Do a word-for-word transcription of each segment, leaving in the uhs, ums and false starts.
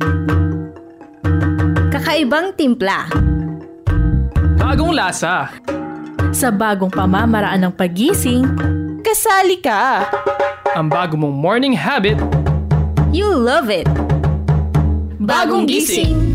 Kakaibang timpla. Bagong lasa. Sa bagong pamamaraan ng paggising, kasali ka. Ang bago mong morning habit. You'll love it. Bagong gising.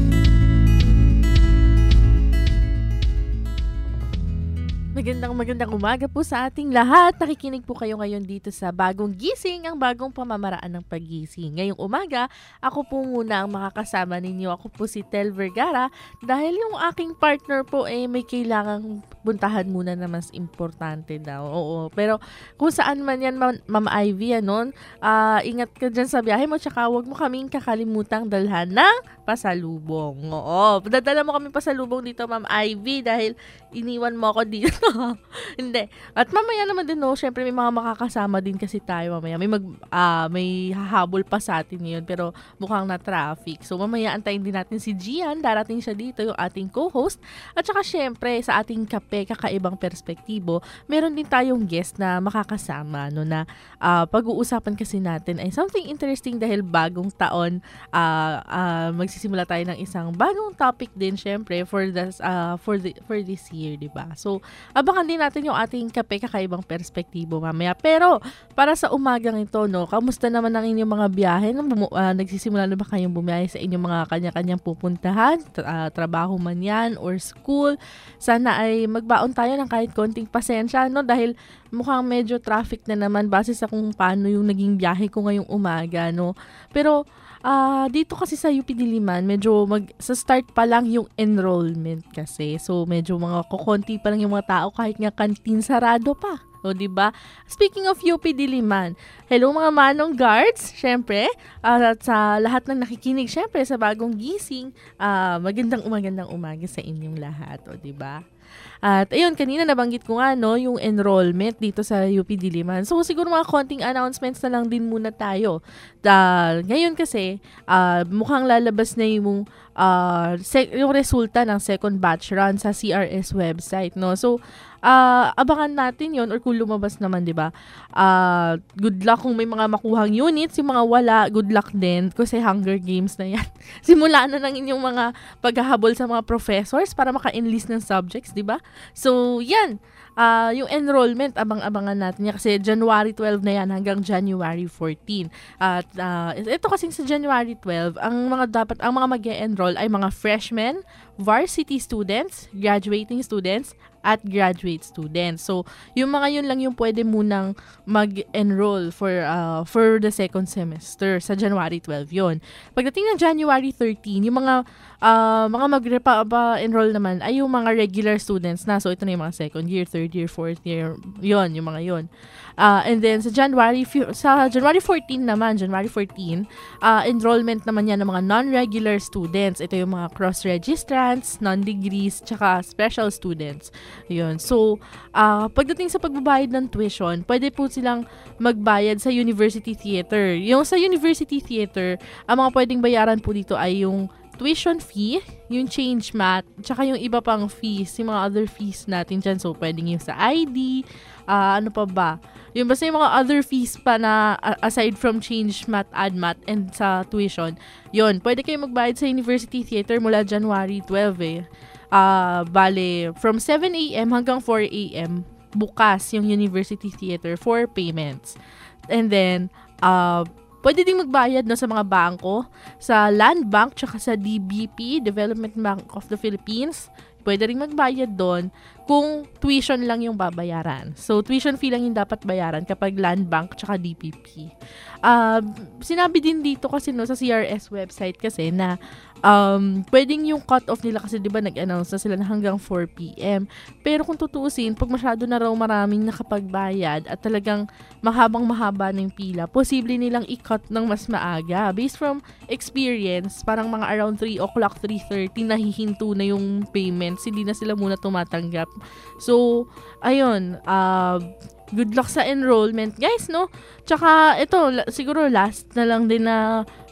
Magandang magandang umaga po sa ating lahat. Nakikinig po kayo ngayon dito sa Bagong Gising, ang bagong pamamaraan ng paggising. Ngayong umaga, ako po muna ang makakasama ninyo. Ako po si Tel Vergara dahil yung aking partner po eh may kailangang puntahan muna na mas importante daw. Oo, pero kung saan man yan, Ma- Ma'am Ivy, ano, uh, ingat ka dyan sa biyahe mo, tsaka huwag mo kaming kakalimutang dalhan ng pasalubong. Oo, dadala mo kami pasalubong dito, Ma'am Ivy, dahil iniwan mo ako dito. Hindi. At mamaya naman din, no, syempre may mga makakasama din kasi tayo mamaya. May mag uh, may hahabol pa sa atin ngayon pero mukhang na traffic. So mamaya antayin din natin si Gian, darating siya dito, yung ating co-host. At saka syempre sa ating kape, kakaibang perspektibo, meron din tayong guest na makakasama, no, na uh, pag-uusapan kasi natin ay something interesting dahil bagong taon, uh, uh, magsisimula tayo ng isang bagong topic din syempre for this uh, for the for this year, di ba? So abangan din natin yung ating kape, kakaibang perspektibo mamaya. Pero, para sa umagang ito, no, kamusta naman ang inyong mga biyahe? No? Uh, nagsisimula na ba kayong bumiyahe sa inyong mga kanya-kanyang pupuntahan? Tra- uh, trabaho man yan or school? Sana ay magbaon tayo ng kahit konting pasensya, no? Dahil mukhang medyo traffic na naman base sa kung paano yung naging biyahe ko ngayong umaga, no? Pero, Uh, dito kasi sa U P Diliman, medyo mag, sa start pa lang yung enrollment kasi. So, medyo mga kukonti pa lang yung mga tao kahit nga kantin sarado pa. O, diba? Speaking of U P Diliman, hello mga manong guards, syempre, uh, at sa lahat ng nakikinig, syempre, sa Bagong Gising, uh, magandang umagandang umaga sa inyong lahat, o, diba? At ayun, kanina nabanggit ko nga, no, yung enrollment dito sa U P Diliman. So siguro mga konting announcements na lang din muna tayo. Dahil ngayon kasi uh, mukhang lalabas na yung uh, sec- yung resulta ng second batch run sa C R S website, no. So uh, abangan natin yon, or kung lumabas naman, 'di ba? Uh, good luck kung may mga makuhang units, yung mga wala, good luck din kasi Hunger Games na 'yan. Simula na ng inyong mga paghahabol sa mga professors para maka-enlist ng subjects, 'di ba? So, yan. Uh, yung enrollment, abang-abangan natin yan kasi January twelfth na yan hanggang January fourteenth. At uh, ito kasi sa January twelfth, ang mga dapat, ang mga mag-e-enroll ay mga freshmen, varsity students, graduating students, at graduate students. So, yung mga yun lang yung pwede munang mag-enroll for uh, for the second semester sa January twelfth yun. Pagdating ng January thirteenth, yung mga uh, mga mag-enroll naman ay yung mga regular students na. So, ito na yung mga second year, third year, fourth year, yun, yung mga yun. Uh, and then, sa January sa January fourteenth naman, January fourteenth, uh, enrollment naman yan ng mga non-regular students. Ito yung mga cross-registrants, non-degrees, tsaka special students. Yun. So, uh, pagdating sa pagbabayad ng tuition, pwede po silang magbayad sa University Theater. Yung sa University Theater, ang mga pwedeng bayaran po dito ay yung tuition fee, yung change mat, tsaka yung iba pang fees, yung mga other fees natin dyan. So, pwedeng yung sa I D, uh, ano pa ba? Yung basta yung mga other fees pa na uh, aside from change mat, add mat, and sa tuition, yun, pwede kayo magbayad sa University Theater mula January twelfth eh. Uh, bale, from seven a.m. hanggang four a.m. bukas yung University Theater for payments. And then, uh, pwede ding magbayad, no, sa mga bangko, sa Land Bank, tsaka sa D B P, Development Bank of the Philippines. Pwede ring magbayad doon kung tuition lang yung babayaran. So, tuition fee lang yung dapat bayaran kapag Land Bank tsaka D P P. Uh, sinabi din dito kasi, no, sa C R S website kasi na um, pwedeng yung cut-off nila kasi diba nag-announce na sila na hanggang four p.m. Pero kung tutuusin, pag masyado na raw maraming nakapagbayad at talagang mahabang mahaba ng pila, posible nilang i-cut ng mas maaga. Based from experience, parang mga around three o'clock, three thirty, nahihinto na yung payments. Hindi na sila muna tumatanggap. So, ayun, uh, good luck sa enrollment, guys, no? Tsaka, ito, siguro last na lang din na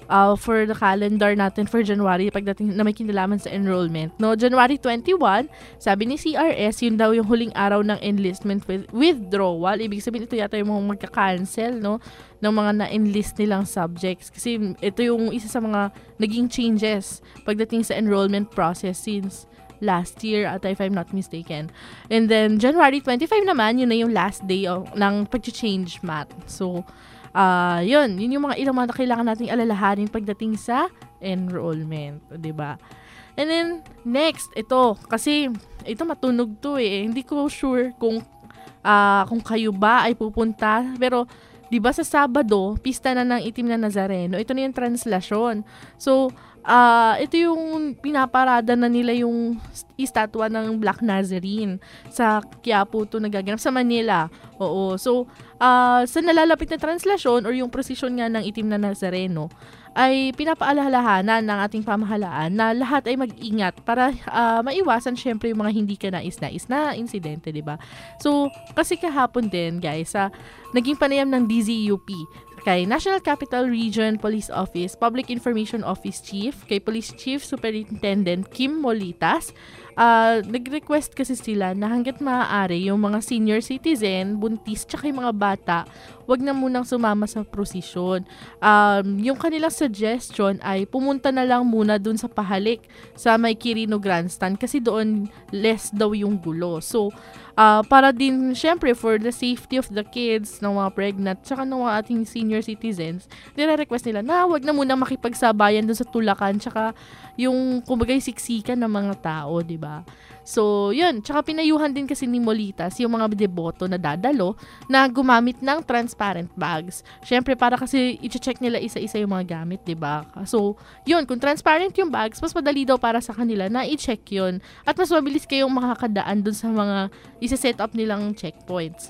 uh, for the calendar natin for January pagdating na may kinalaman sa enrollment. No, January twenty-first, sabi ni C R S, yun daw yung huling araw ng enlistment with withdrawal. Ibig sabihin ito yata yung mga magka-cancel, no, ng mga na-enlist nilang subjects. Kasi ito yung isa sa mga naging changes pagdating sa enrollment process since last year at if I'm not mistaken. And then January twenty-fifth naman, yun na yung last day of, ng pag-change math. So, uh, yun, yun yung mga ilang mga kailangan nating alalahanin pagdating sa enrollment, 'di ba? And then next, ito kasi ito matunog to eh. Hindi ko sure kung uh, kung kayo ba ay pupunta, pero 'di ba sa Sabado, pista na ng Itim na Nazareno. Ito na yung translasyon. So, uh, ito yung pinaparada na nila yung istatwa ng Black Nazarene sa Quiapo to nagaganap sa Manila. Oo. So, uh, sa nalalapit na translasyon or yung prosesyon nga ng Itim na Nazareno, ay pinapaalalahanan ng ating pamahalaan na lahat ay mag-ingat para uh, maiwasan syempre yung mga hindi ka nais-nais na insidente, di ba? So, kasi kahapon din, guys, sa uh, naging panayam ng D Z U P kay National Capital Region Police Office, Public Information Office Chief, kay Police Chief Superintendent Kim Molitas, uh, nag-request kasi sila na hanggat maaari yung mga senior citizen, buntis, tsaka yung mga bata, wag na munang sumama sa prosesyon. Um, yung kanilang suggestion ay pumunta na lang muna dun sa pahalik sa may Quirino Grandstand kasi doon less daw yung gulo. So, uh, para din syempre for the safety of the kids, ng mga pregnant, tsaka ng mga ating senior citizens, nire-request nila na wag na munang makipagsabayan dun sa tulakan, tsaka yung kumbagay siksikan ng mga tao, di ba? So, yun. Tsaka pinayuhan din kasi ni Molitas yung mga deboto na dadalo na gumamit ng transparent bags. Syempre, para kasi i-check nila isa-isa yung mga gamit, diba? So, yun. Kung transparent yung bags, mas madali daw para sa kanila na i-check yun. At mas mabilis kayong makakadaan dun sa mga isa-set up nilang checkpoints.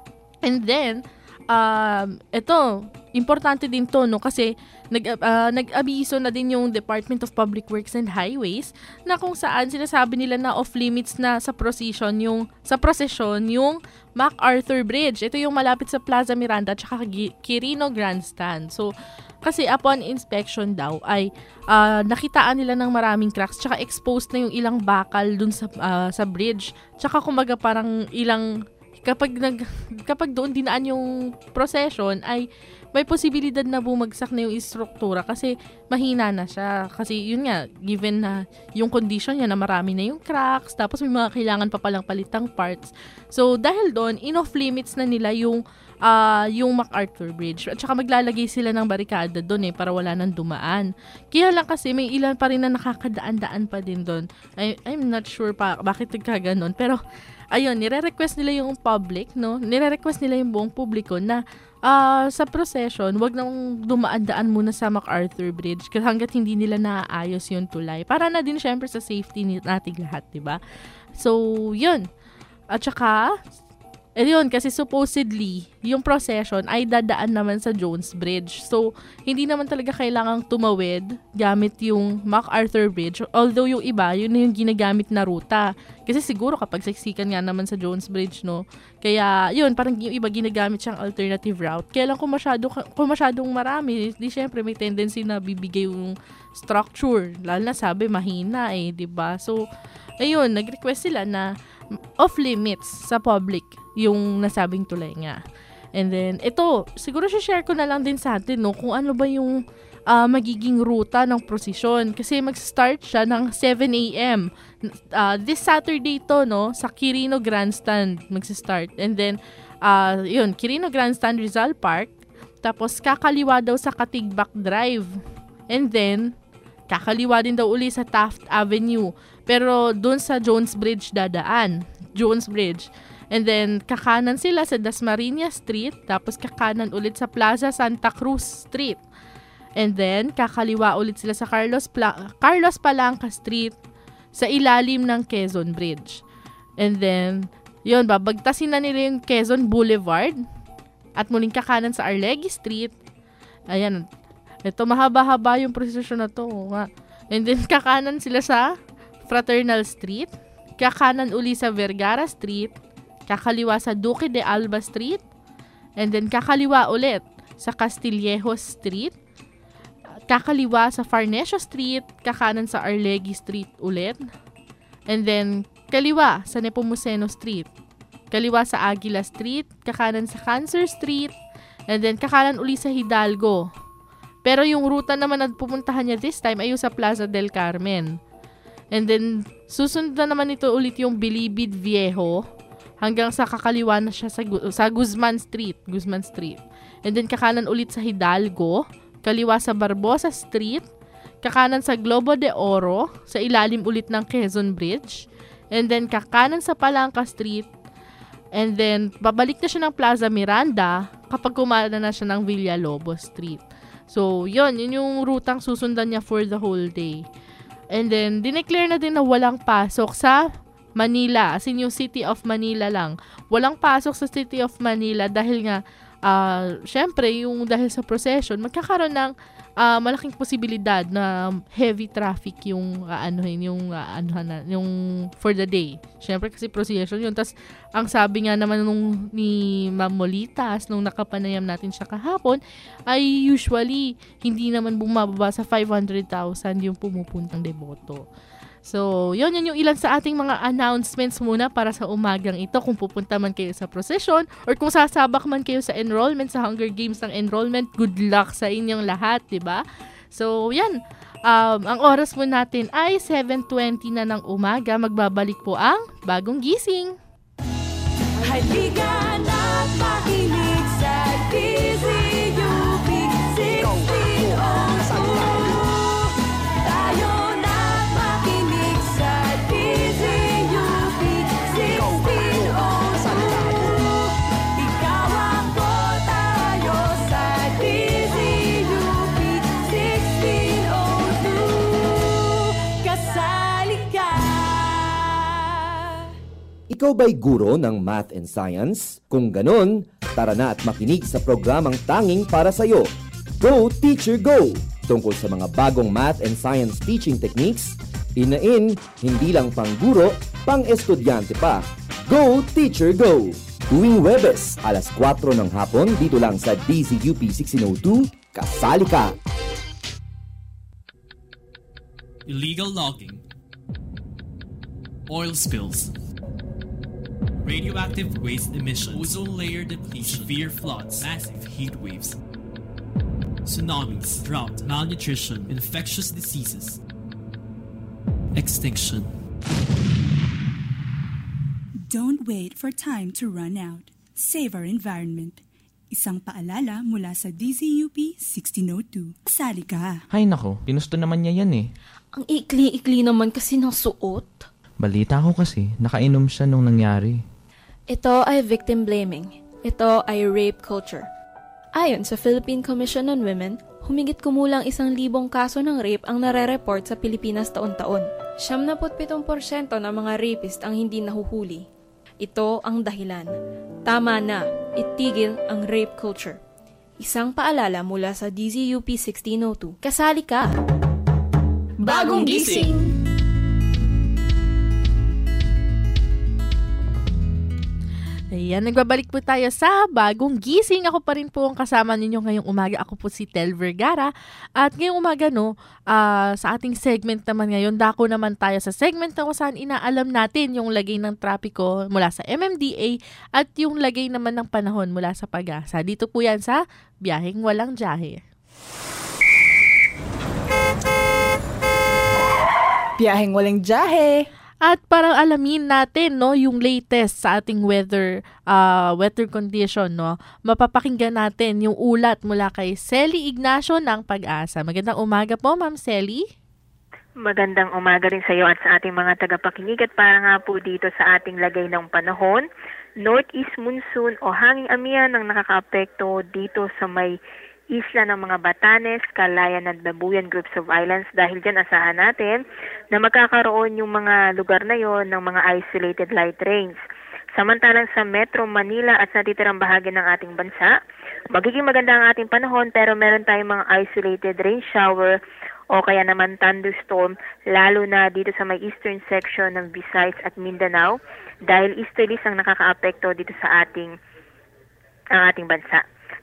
And then, um, ito, importante din to, no? Kasi nag, uh, nag-abiso na din yung Department of Public Works and Highways na kung saan sinasabi nila na off-limits na sa procession yung, sa procession yung MacArthur Bridge. Ito yung malapit sa Plaza Miranda at saka Quirino Grandstand. So, kasi upon inspection daw ay uh, nakitaan nila ng maraming cracks tsaka exposed na yung ilang bakal dun sa, uh, sa bridge. Tsaka kumaga parang ilang kapag nag kapag doon dinaan yung procession ay may posibilidad na bumagsak na yung istruktura kasi mahina na siya. Kasi yun nga, given na yung condition niya na marami na yung cracks, tapos may mga kailangan pa palang palitang parts. So, dahil doon, in-off limits na nila yung, uh, yung MacArthur Bridge. At saka maglalagay sila ng barikada doon eh, para wala nang dumaan. Kaya lang kasi may ilan pa rin na nakakadaan-daan pa din doon. I, I'm not sure pa bakit nagkaganon. Pero, ayun, nire-request nila yung public, no? Nire-request nila yung buong publiko na Uh, sa procession, wag nang dumaan-daan muna sa MacArthur Bridge kasi hanggat hindi nila naaayos yung tulay. Para na din syempre sa safety nating lahat, diba? So, yun. At saka, eh yun, kasi supposedly, yung procession ay dadaan naman sa Jones Bridge. So, hindi naman talaga kailangang tumawid gamit yung MacArthur Bridge. Although yung iba, yun na yung ginagamit na ruta. Kasi siguro kapag siksikan nga naman sa Jones Bridge, no? Kaya, yun, parang yung iba ginagamit siyang alternative route. Kaya lang kung, masyado, kung masyadong marami, di syempre may tendency na bibigay yung structure. Lalo na sabi, mahina eh, diba? So, ayun, nag-request sila na off-limits sa public yung nasabing tulay nga. And then, ito, siguro share ko na lang din sa atin, no, kung ano ba yung uh, magiging ruta ng prosesyon. Kasi mag-start siya ng seven a.m. Uh, this Saturday to, no, sa Quirino Grandstand mag-start. And then, uh, yun, Quirino Grandstand, Rizal Park. Tapos, kakaliwa daw sa Katigbak Drive. And then, kakaliwa din daw uli sa Taft Avenue. Pero, dun sa Jones Bridge dadaan. Jones Bridge. And then, kakanan sila sa Dasmariñas Street. Tapos, kakanan ulit sa Plaza Santa Cruz Street. And then, kakaliwa ulit sila sa Carlos, Pla- Carlos Palanca Street sa ilalim ng Quezon Bridge. And then, yun, babagtasin na nila yung Quezon Boulevard. At muling kakanan sa Arlegui Street. Ayan. Ito, mahaba-haba yung prosesyon na to. And then, kakanan sila sa Fraternal Street. Kakanan uli sa Vergara Street. Kakaliwa sa Duque de Alba Street. And then, kakaliwa ulit sa Castillejos Street. kakaliwa sa Farnesio Street, kakanan sa Arlegui Street ulit. And then, kaliwa sa Nepomuceno Street. Kaliwa sa Aguila Street, kakanan sa Cancer Street, and then kakanan uli sa Hidalgo. Pero yung ruta naman na pupuntahan niya this time ay yung sa Plaza del Carmen. And then, susundan naman ito ulit yung Bilibid Viejo hanggang sa kakaliwa na siya sa, sa Guzman Street. Guzman Street. And then, kakanan ulit sa Hidalgo, kaliwa sa Barbosa Street, kakanan sa Globo de Oro, sa ilalim ulit ng Quezon Bridge, and then kakanan sa Palanca Street, and then babalik na siya ng Plaza Miranda kapag kumana na siya ng Villalobos Street. So, yun, yun yung rutang susundan niya for the whole day. And then, dineclare na din na walang pasok sa Manila, as in yung City of Manila lang. Walang pasok sa City of Manila dahil nga, uh, syempre, yung dahil sa procession, magkakaroon ng uh, malaking posibilidad na heavy traffic yung uh, anuhin, yung uh, anuhan, yung for the day. Syempre kasi procession yun. Tas ang sabi nga naman nung ni Ma'am Molitas nung nakapanayam natin siya kahapon ay usually hindi naman bumababa sa five hundred thousand yung pumupuntang deboto. So, yun, yun yung ilan sa ating mga announcements muna para sa umagang ito. Kung pupunta man kayo sa procession or kung sasabak man kayo sa enrollment, sa Hunger Games ng enrollment, good luck sa inyong lahat, diba? So, yan. Um, ang oras mo natin ay seven twenty na ng umaga. Magbabalik po ang Bagong Gising. Halika na't makinig sa D Z U P sixteen oh two. Tayo na't makinig sa D Z U P sixteen oh two. Ikaw ako, tayo sa D Z U P sixteen oh two. Kasali ka. Ikaw ba'y guro ng math and science? Kung ganon, tara na at makinig sa programang tanging para sa'yo. Go Teacher Go! Tungkol sa mga bagong math and science teaching techniques, inain, hindi lang pang guro, pang estudyante pa. Go Teacher Go! Tuwing Webes, alas kwatro ng hapon, dito lang sa D Z U P sixteen oh two, kasali ka! Illegal logging, oil spills, radioactive waste emissions, ozone layer depletion, severe floods, massive heat waves, tsunamis, drought, malnutrition, infectious diseases, extinction. Don't wait for time to run out. Save our environment. Isang paalala mula sa D Z U P sixteen oh two. Kasali ka. Hay nako, pinusto naman niya yan eh. Ang ikli-ikli naman kasi ng suot. Balita ko kasi, nakainom siya nung nangyari. Ito ay victim blaming. Ito ay rape culture. Ayon sa Philippine Commission on Women, humigit kumulang isang libong kaso ng rape ang nare-report sa Pilipinas taon-taon. seventy-seven percent ng mga rapist ang hindi nahuhuli. Ito ang dahilan. Tama na, itigil ang rape culture. Isang paalala mula sa D Z U P sixteen oh two. Kasali ka! Bagong Gising! Ayan, nagbabalik po tayo sa Bagong Gising. Ako pa rin po ang kasama ninyo ngayong umaga. Ako po si Tel Vergara. At ngayong umaga, no, uh, sa ating segment naman ngayon, dako naman tayo sa segment na kung saan inaalam natin yung lagay ng trapiko mula sa M M D A at yung lagay naman ng panahon mula sa Pag-asa. Dito po yan sa Biyaheng Walang Jahe. Biyaheng Walang Jahe! At para alamin natin, no, yung latest sa ating weather uh, weather condition, no, mapapakinggan natin yung ulat mula kay Selly Ignacio ng Pag-asa. Magandang umaga po, Ma'am Selly. Magandang umaga rin sa iyo at sa ating mga tagapakinig. At para nga po dito sa ating lagay ng panahon, northeast monsoon o hanging amihan ang nakakaapekto dito sa may isla ng mga Batanes, Calayan at Babuyan groups of islands. Dahil dyan asahan natin na magkakaroon yung mga lugar na yon ng mga isolated light rains. Samantalang sa Metro Manila at sa natitirang bahagi ng ating bansa, magiging maganda ang ating panahon pero meron tayong mga isolated rain shower o kaya naman thunderstorm lalo na dito sa may eastern section ng Visayas at Mindanao dahil easterlies ang nakakaapekto dito sa ating ang ating bansa.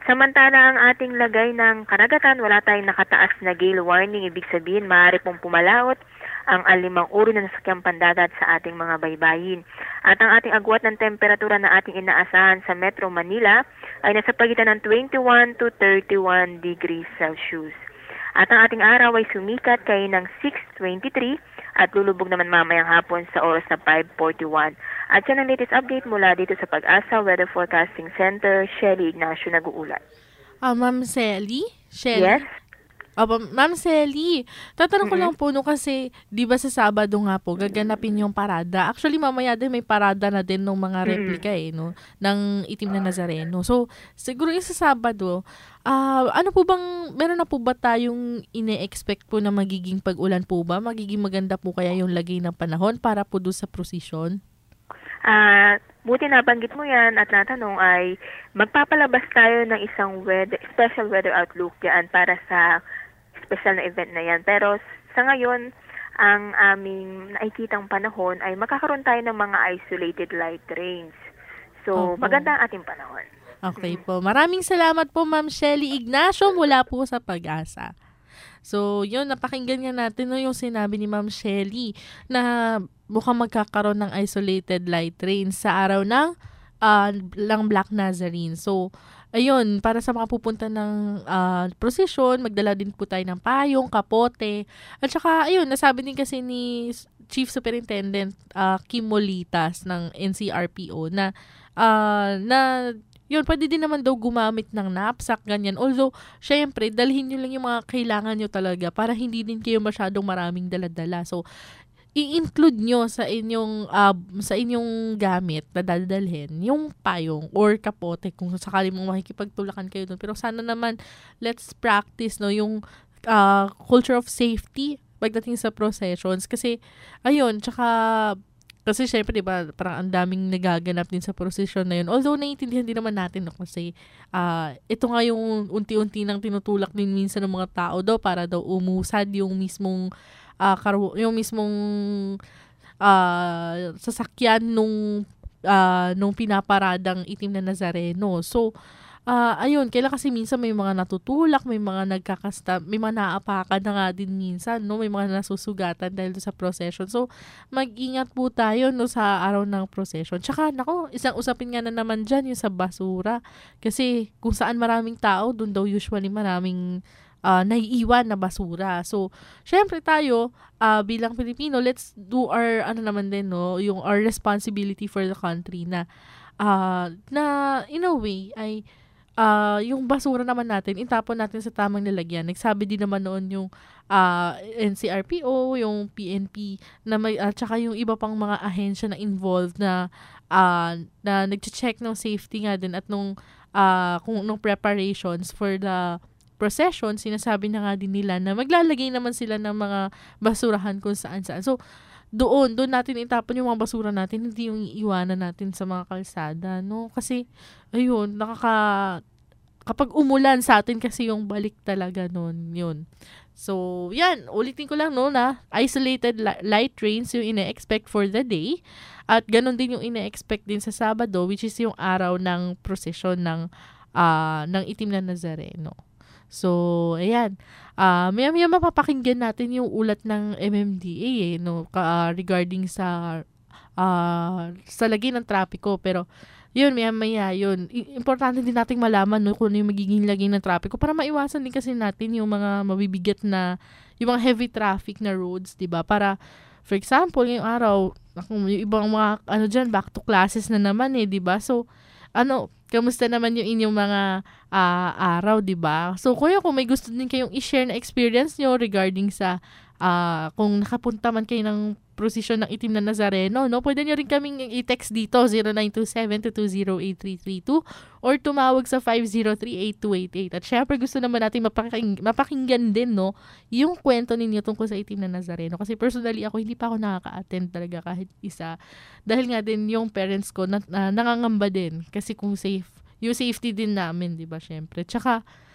Samantala ang ating lagay ng karagatan, wala tayong nakataas na gale warning. Ibig sabihin, maaari pong pumalaot ang alimang uri ng sasakyang pandagat sa ating mga baybayin. At ang ating agwat ng temperatura na ating inaasahan sa Metro Manila ay nasa pagitan ng twenty-one to thirty-one degrees Celsius. At ang ating araw ay sumikat kay ng six twenty-three at lulubog naman mamayang hapon sa oras na five forty-one. At yan ang latest update mula dito sa Pag-asa Weather Forecasting Center. Shelly Ignacio nag-uulat. Ah, Ma'am Shelly? Shelly? Yes? Opo, Ma'am Shelly, tatanong ko lang po no kasi 'di ba sa Sabado nga po gaganapin yung parada. Actually mamaya din may parada na din ng mga replika eh no ng Itim na Nazareno. So siguro yung sa Sabado, ah uh, ano po bang meron na po ba tayong ine-expect po na magiging pag-ulan po ba? Magiging maganda po kaya yung lagay ng panahon para po doon sa prosesyon? Ah, uh, buti nabanggit mo yan at natanong ay magpapalabas tayo ng isang weather, special weather outlook yan para sa special na event na yan. Pero sa ngayon, ang aming nakikitang panahon ay makakaroon tayo ng mga isolated light rains. So, Opo. maganda ang ating panahon. Okay po. Maraming salamat po Ma'am Shelly Ignacio mula po sa Pag-asa. So, yun, napakinggan nga natin no, yung sinabi ni Ma'am Shelly na mukhang magkakaroon ng isolated light rains sa araw ng uh, lang Black Nazarene. So, ayun, para sa mga pupunta ng uh, prosesyon, magdala din po tayo ng payong, kapote. At saka, ayun, nasabi din kasi ni Chief Superintendent uh, Kim Molitas ng N C R P O na, uh, na yun, pwede din naman daw gumamit ng knapsack, ganyan. Although, syempre, dalhin nyo lang yung mga kailangan nyo talaga para hindi din kayo masyadong maraming daladala. So, i-include nyo sa inyong uh, sa inyong gamit na dadalhin yung payong or kapote kung sakali mong makikipagtulakan kayo doon. Pero sana naman let's practice no yung uh, culture of safety pagdating sa processions kasi ayun tsaka kasi syempre 'di ba parang ang daming nagaganap din sa procession na yun. Although naiintindihan din naman natin no, kasi uh, ito nga yung unti-unti nang tinutulak din minsan ng mga tao daw para daw umusad yung mismong Uh, kar- yung mismong uh, sasakyan nung uh, nung pinaparadang Itim na Nazareno. So, uh, ayun, kailan kasi minsan may mga natutulak, may mga nagkakasta, may mga naapakan na nga din minsan, no? May mga nasusugatan dahil sa procession. So, mag-ingat po tayo no, sa araw ng procession. Tsaka, nako, isang usapin nga na naman dyan yung sa basura. Kasi kung saan maraming tao, doon daw usually maraming Uh, naiiwan na basura. So, syempre tayo, uh, bilang Pilipino, let's do our, ano naman din, no, yung our responsibility for the country na, uh, na, in a way, ay, uh, yung basura naman natin, itapon natin sa tamang lalagyan. Nagsabi din naman noon yung uh, N C R P O, yung P N P, na may, uh, tsaka yung iba pang mga ahensya na involved na, uh, na nag-check ng safety nga din at nung, uh, kung nung preparations for the procession, sinasabi na nga din nila na maglalagay naman sila ng mga basurahan kung saan-saan. So, doon, doon natin itapon yung mga basura natin, hindi yung iiwanan natin sa mga kalsada, no? Kasi, ayun, nakaka, kapag umulan sa atin kasi yung balik talaga noon, yun. So, yan, ulitin ko lang, no, na isolated li- light rains yung ine-expect for the day. At ganun din yung ine-expect din sa Sabado, which is yung araw ng procession ng, uh, ng Itim na Nazareno. So, ayan. Uh, Maya-maya mapapakinggan natin yung ulat ng M M D A eh, no, uh, regarding sa uh, sa lagay ng trapiko. Pero, yun, maya-maya, yun. Importante din nating malaman no, kung ano yung magiging lagay ng trapiko para maiwasan din kasi natin yung mga mabibigat na, yung mga heavy traffic na roads, diba? Para, for example, yung araw, yung ibang mga, ano dyan, back to classes na naman eh, diba? So, ano, kamusta naman yung inyong mga uh, araw, di ba? So, kuya, kung may gusto din kayong i-share na experience nyo regarding sa uh, kung nakapunta man kayo ng prosesyon ng Itim na Nazareno, no? Pwede nyo rin kaming i-text dito, zero nine two seven two two zero eight three three two or tumawag sa five zero three eight two eight eight. At syempre, gusto naman natin mapaking, mapakinggan din, no? Yung kwento ninyo tungkol sa Itim na Nazareno. Kasi personally, ako, hindi pa ako nakaka-attend talaga kahit isa. Dahil nga din yung parents ko na, na, nangangamba din. Kasi kung safe, yung safety din namin, di ba, syempre. Tsaka,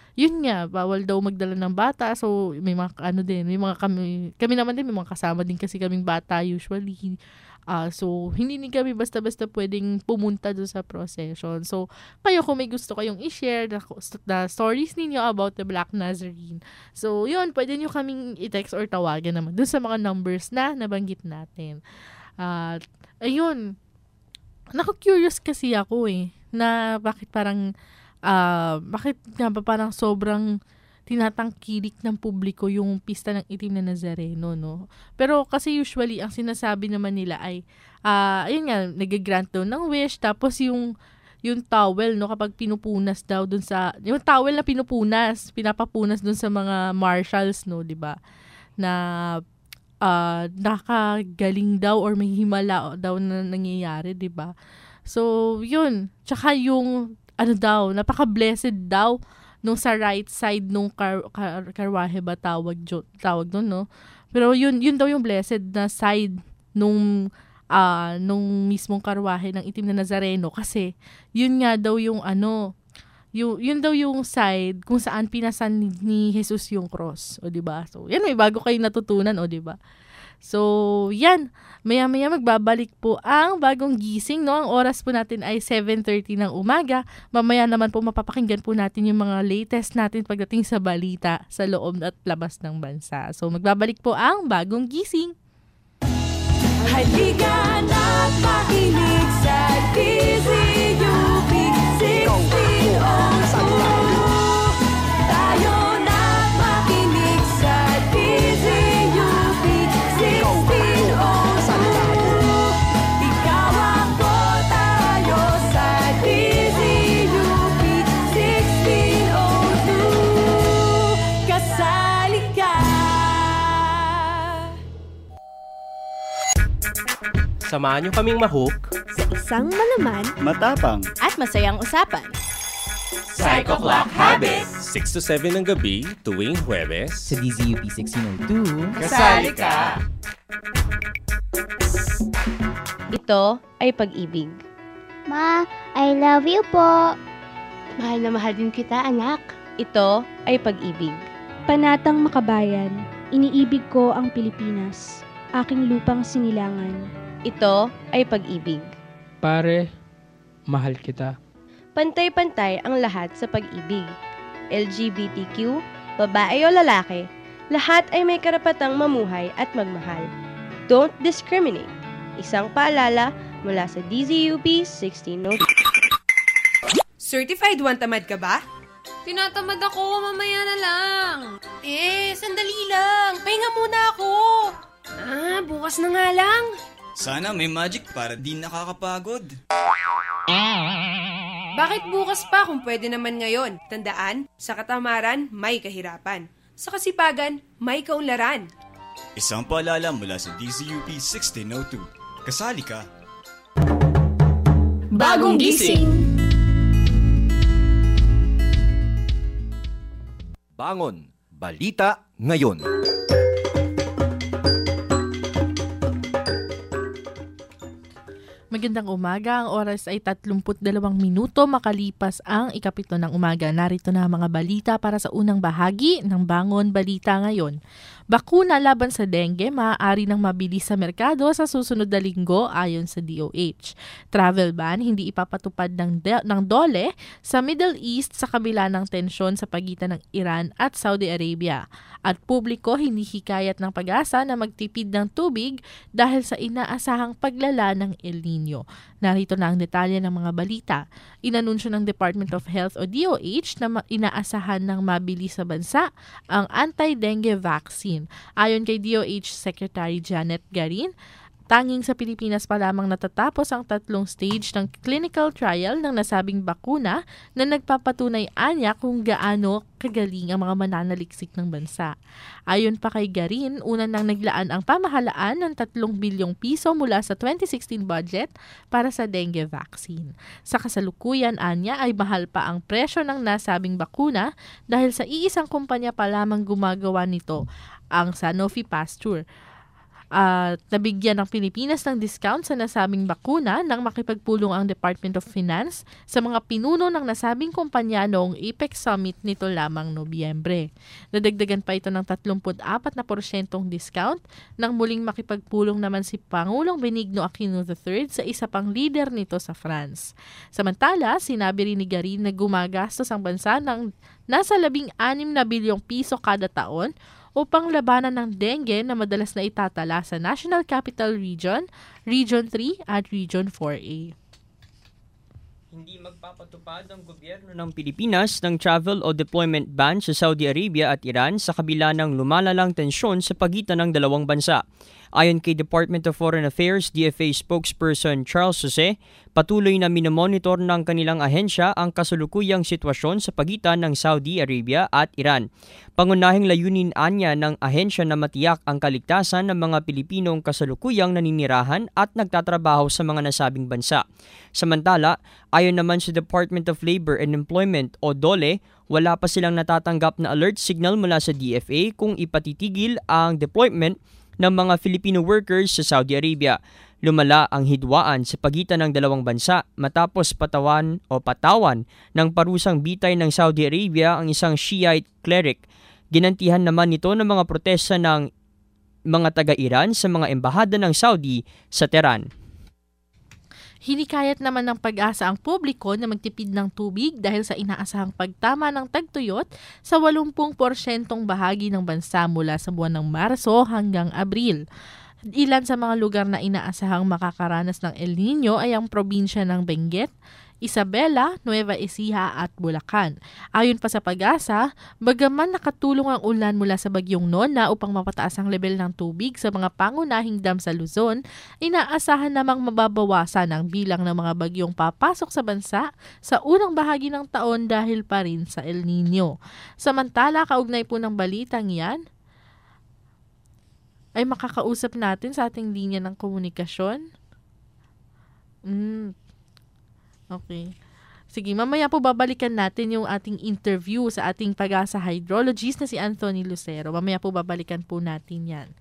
yun nga, bawal daw magdala ng bata. So, may mga, ano din, may mga kami, kami naman din, may mga kasama din kasi kaming bata usually. Uh, so, hindi din kami basta-basta pwedeng pumunta doon sa procession. So, kayo kung may gusto kayong i-share the, the stories ninyo about the Black Nazarene. So, yun, pwede nyo kaming i-text or tawagan naman doon sa mga numbers na nabanggit natin. At, uh, ayun, naku-curious kasi ako eh, na bakit parang, uh, bakit nga ba parang sobrang tinatangkilik ng publiko yung pista ng itim na Nazareno, no? Pero kasi usually, ang sinasabi naman nila ay, uh, ayun nga, nag-grant daw ng wish, tapos yung, yung towel, no, kapag pinupunas daw dun sa, yung towel na pinupunas, pinapapunas dun sa mga marshals, no, di ba? Na, uh, nakagaling daw or may himala daw na nangyayari, di ba? So, yun. Tsaka yung, ano daw, napaka-blessed daw nung sa right side nung kar, kar, karwahe ba tawag, jo, tawag doon, no? Pero yun, yun daw yung blessed na side nung, uh, nung mismong karwahe ng itim na Nazareno kasi yun nga daw yung ano, yun, yun daw yung side kung saan pinasan ni, ni Jesus yung cross, o diba? So, yan, may bago kayo natutunan, o diba? So, yan. Maya-maya magbabalik po ang bagong gising, no? Ang oras po natin ay seven thirty ng umaga. Mamaya naman po mapapakinggan po natin yung mga latest natin pagdating sa balita sa loob at labas ng bansa. So, magbabalik po ang bagong gising. Halika na't makinig sa D Z U P sixteen oh two. Tayo na't makinig sa D Z U P sixteen oh two. Ikaw ako, tayo sa D Z U P sixteen oh two. Kasali ka. Samahan niyo kaming mahook sa isang malaman, matapang, at masayang usapan. Psycho Clock Habit! six to seven ng gabi, tuwing Huwebes. Sa D Z U P sixteen oh two. Kasali ka! Ito ay pag-ibig. Ma, I love you po. Mahal na mahal din kita, anak. Ito ay pag-ibig. Panatang makabayan, iniibig ko ang Pilipinas, aking lupang sinilangan. Ito ay pag-ibig. Pare, mahal kita. Pantay-pantay ang lahat sa pag-ibig. L G B T Q, babae o lalaki, lahat ay may karapatang mamuhay at magmahal. Don't discriminate. Isang paalala mula sa D Z U P sixteen oh two. Certified one tamad ka ba? Tinatamad ako, mamaya na lang. Eh, sandali lang. Pahinga muna ako. Ah, bukas na nga lang. Sana may magic para di nakakapagod. Bakit bukas pa kung pwede naman ngayon? Tandaan, sa katamaran, may kahirapan. Sa kasipagan, may kaunlaran. Isang paalala mula sa D Z U P sixteen oh two. Kasali ka. Bagong gising. Bangon, balita ngayon. Magandang umaga. Ang oras ay tatlumpu't dalawang minuto makalipas ang ikapito ng umaga. Narito na ang mga balita para sa unang bahagi ng Bangon Balita ngayon. Bakuna laban sa dengue maaari nang mabilis sa merkado sa susunod na linggo ayon sa D O H. Travel ban hindi ipapatupad ng, de- ng dole sa Middle East sa kabila ng tensyon sa pagitan ng Iran at Saudi Arabia. At publiko hindi hikayat ng pag-asa na magtipid ng tubig dahil sa inaasahang paglala ng El Nino. Narito na ang detalye ng mga balita. Inanunsyo ng Department of Health o D O H na inaasahan ng mabilis sa bansa ang anti-dengue vaccine. Ayon kay D O H Secretary Janet Garin, tanging sa Pilipinas pa lamang natatapos ang tatlong stage ng clinical trial ng nasabing bakuna na nagpapatunay anya kung gaano kagaling ang mga mananaliksik ng bansa. Ayon pa kay Garin, una nang naglaan ang pamahalaan ng tatlong bilyong piso mula sa twenty sixteen budget para sa dengue vaccine. Sa kasalukuyan anya ay mahal pa ang presyo ng nasabing bakuna dahil sa iisang kumpanya pa lamang gumagawa nito, ang Sanofi Pasteur. At uh, nabigyan ng Pilipinas ng discount sa nasabing bakuna nang makipagpulong ang Department of Finance sa mga pinuno ng nasabing kumpanya noong APEC Summit nito lamang Nobyembre. Nadagdagan pa ito ng thirty-four na porsyentong discount nang muling makipagpulong naman si Pangulong Benigno Aquino the third sa isa pang leader nito sa France. Samantala, sinabi rin ni Garin na gumagastos ang bansa ng nasa labing anim na bilyong piso kada taon upang labanan ng dengue na madalas na itatala sa National Capital Region, Region three at Region four A. Hindi magpapatupad ang gobyerno ng Pilipinas ng travel o deployment ban sa Saudi Arabia at Iran sa kabila ng lumalalang tensyon sa pagitan ng dalawang bansa. Ayon kay Department of Foreign Affairs D F A spokesperson Charles Jose, patuloy na minomonitor ng kanilang ahensya ang kasalukuyang sitwasyon sa pagitan ng Saudi Arabia at Iran. Pangunahing layunin anya ng ahensya na matiyak ang kaligtasan ng mga Pilipinong kasalukuyang naninirahan at nagtatrabaho sa mga nasabing bansa. Samantala, ayon naman sa Department of Labor and Employment o D O L E, wala pa silang natatanggap na alert signal mula sa D F A kung ipatitigil ang deployment ng mga Filipino workers sa Saudi Arabia. Lumala ang hidwaan sa pagitan ng dalawang bansa matapos patawan o patawan ng parusang bitay ng Saudi Arabia ang isang Shiite cleric. Ginantihan naman nito ng mga protesta ng mga taga-Iran sa mga embahada ng Saudi sa Tehran. Hinikayat naman ng Pag-asa ang publiko na magtipid ng tubig dahil sa inaasahang pagtama ng tagtuyot sa eighty porsyentong bahagi ng bansa mula sa buwan ng Marso hanggang Abril. Ilan sa mga lugar na inaasahang makakaranas ng El Nino ay ang probinsya ng Benguet, Isabela, Nueva Ecija at Bulacan. Ayon pa sa Pag-asa, bagaman nakatulong ang ulan mula sa bagyong Nona upang mapataas ang level ng tubig sa mga pangunahing dam sa Luzon, inaasahan namang mababawasan ang bilang ng mga bagyong papasok sa bansa sa unang bahagi ng taon dahil pa rin sa El Nino. Samantala, kaugnay po ng balitang yan, ay makakausap natin sa ating linya ng komunikasyon. Hmm. Okay. Sige, mamaya po babalikan natin yung ating interview sa ating Pag-asa hydrologist na si Anthony Lucero. Mamaya po babalikan po natin yan.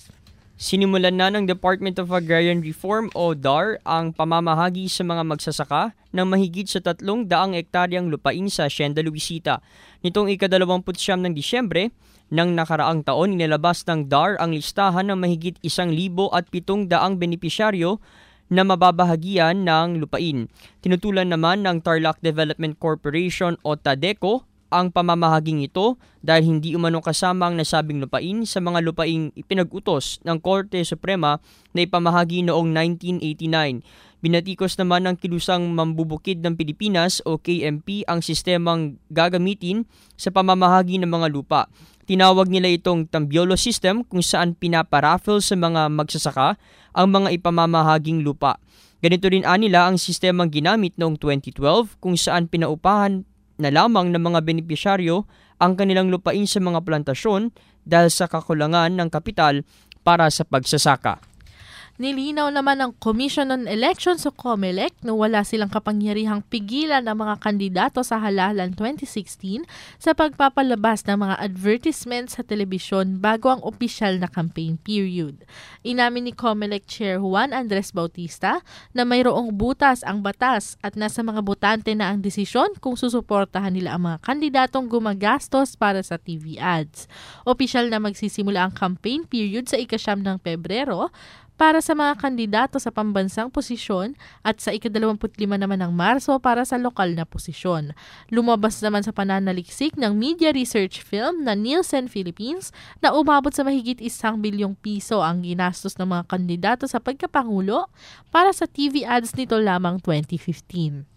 Sinimulan na ng Department of Agrarian Reform o D A R ang pamamahagi sa mga magsasaka ng mahigit sa tatlong daang ektaryang lupain sa Hacienda Luisita. Nitong ikadalawamput siyam ng Disyembre, ng nakaraang taon, inilabas ng D A R ang listahan ng mahigit isang libo at pitong daang benepisyaryo na mababahagian ng lupain. Tinutulan naman ng Tarlac Development Corporation o TADECO ang pamamahaging ito dahil hindi umano kasama ang nasabing lupain sa mga lupaing ipinag-utos ng Korte Suprema na ipamahagi noong nineteen eighty-nine. Binatikos naman ng Kilusang Mambubukid ng Pilipinas o K M P ang sistemang gagamitin sa pamamahagi ng mga lupa. Tinawag nila itong Tambiolo System kung saan pinaparaffle sa mga magsasaka ang mga ipamamahaging lupa. Ganito rin anila ang sistemang ginamit noong twenty twelve kung saan pinaupahan na lamang ng mga benepisyaryo ang kanilang lupain sa mga plantasyon dahil sa kakulangan ng kapital para sa pagsasaka. Nilinaw naman ng Commission on Elections o COMELEC na wala silang kapangyarihang pigilan ang mga kandidato sa halalan twenty sixteen sa pagpapalabas ng mga advertisements sa telebisyon bago ang opisyal na campaign period. Inamin ni COMELEC Chair Juan Andres Bautista na mayroong butas ang batas at nasa mga botante na ang desisyon kung susuportahan nila ang mga kandidatong gumagastos para sa T V ads. Opisyal na magsisimula ang campaign period sa ikasyam ng Pebrero para sa mga kandidato sa pambansang posisyon at sa ikadalawamput lima naman ng Marso para sa lokal na posisyon. Lumabas naman sa pananaliksik ng media research film na Nielsen Philippines na umabot sa mahigit isang bilyong piso ang ginastos ng mga kandidato sa pagkapangulo para sa T V ads nito lamang twenty fifteen.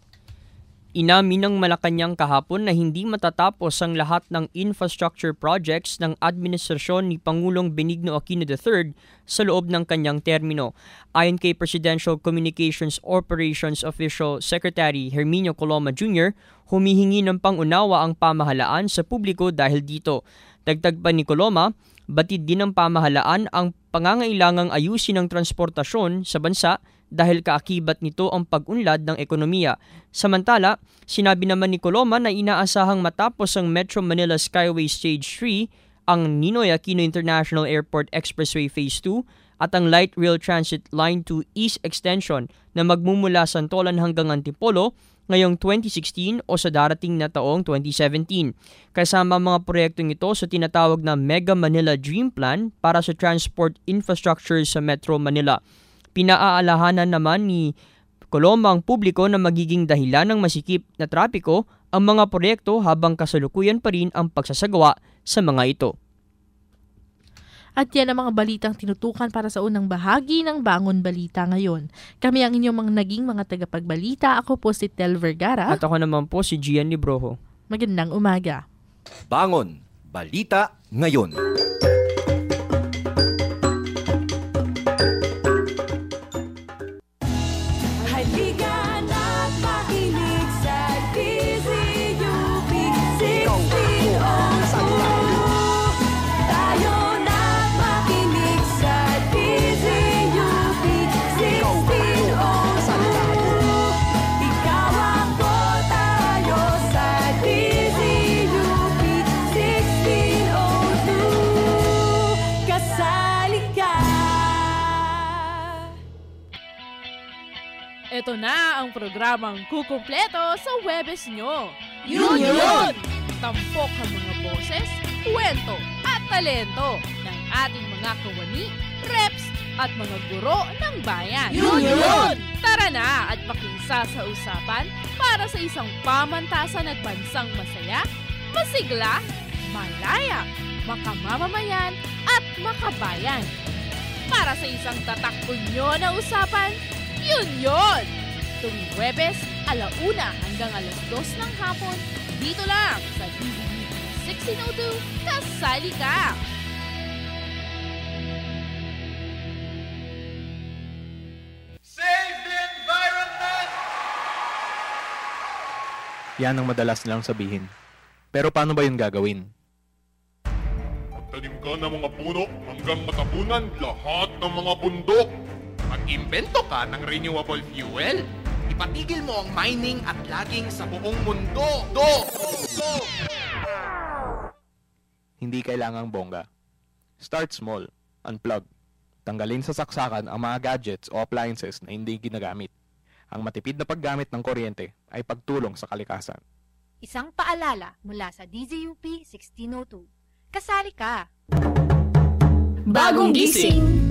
Inamin ng Malacanang kahapon na hindi matatapos ang lahat ng infrastructure projects ng administrasyon ni Pangulong Benigno Aquino the third sa loob ng kanyang termino. Ayon kay Presidential Communications Operations Official Secretary Herminio Coloma Junior, humihingi ng pangunawa ang pamahalaan sa publiko dahil dito. Dagdag pa ni Coloma, batid din ng pamahalaan ang pangangailangang ayusin ng transportasyon sa bansa dahil kaakibat nito ang pag-unlad ng ekonomiya. Samantala, sinabi naman ni Coloma na inaasahang matapos ang Metro Manila Skyway Stage three ang Ninoy Aquino International Airport Expressway Phase two at ang Light Rail Transit Line two East Extension na magmumula Santolan hanggang Antipolo ngayong twenty sixteen o sa darating na taong twenty seventeen. Kasama ang mga proyektong ito sa tinatawag na Mega Manila Dream Plan para sa transport infrastructure sa Metro Manila. Pinaaalahanan naman ni Coloma ang publiko na magiging dahilan ng masikip na trapiko ang mga proyekto habang kasalukuyan pa rin ang pagsasagawa sa mga ito. At yan ang mga balitang tinutukan para sa unang bahagi ng Bangon Balita ngayon. Kami ang inyong mga naging mga tagapagbalita. Ako po si Tel Vergara. At ako naman po si Gian Librojo. Magandang umaga. Bangon Balita ngayon. Halika na't makinig sa D Z U P sixteen oh two. Tayo na't makinig sa D Z U P sixteen oh two. Ikaw ako, tayo sa D Z U P sixteen oh two. Kasali ka. Ito na ang programang kukumpleto sa Webes nyo. Yun yun! Tampok ang mga boses, kwento at talento ng ating mga kawani, reps at mga guro ng bayan. Yun yun! Tara na at pakisa sa usapan para sa isang pamantasan at bansang masaya, masigla, malaya, makamamamayan at makabayan. Para sa isang tatakbo nyo na usapan, yun yun! Tuwing Huwebes, alauna hanggang alas dos ng hapon, dito lang sa D Z U P sixteen oh two, kasali ka! Save the environment! Yan ang madalas nilang sabihin. Pero paano ba yun gagawin? Magtanim ka ng mga puno hanggang matapunan lahat ng mga bundok. Mag-imbento ka ng renewable fuel. Ipatigil mo ang mining at logging sa buong mundo. Do! Do! Hindi kailangang bongga. Start small. Unplug. Tanggalin sa saksakan ang mga gadgets o appliances na hindi ginagamit. Ang matipid na paggamit ng kuryente ay pagtulong sa kalikasan. Isang paalala mula sa D Z U P sixteen oh two. Kasali ka! Bagong gising!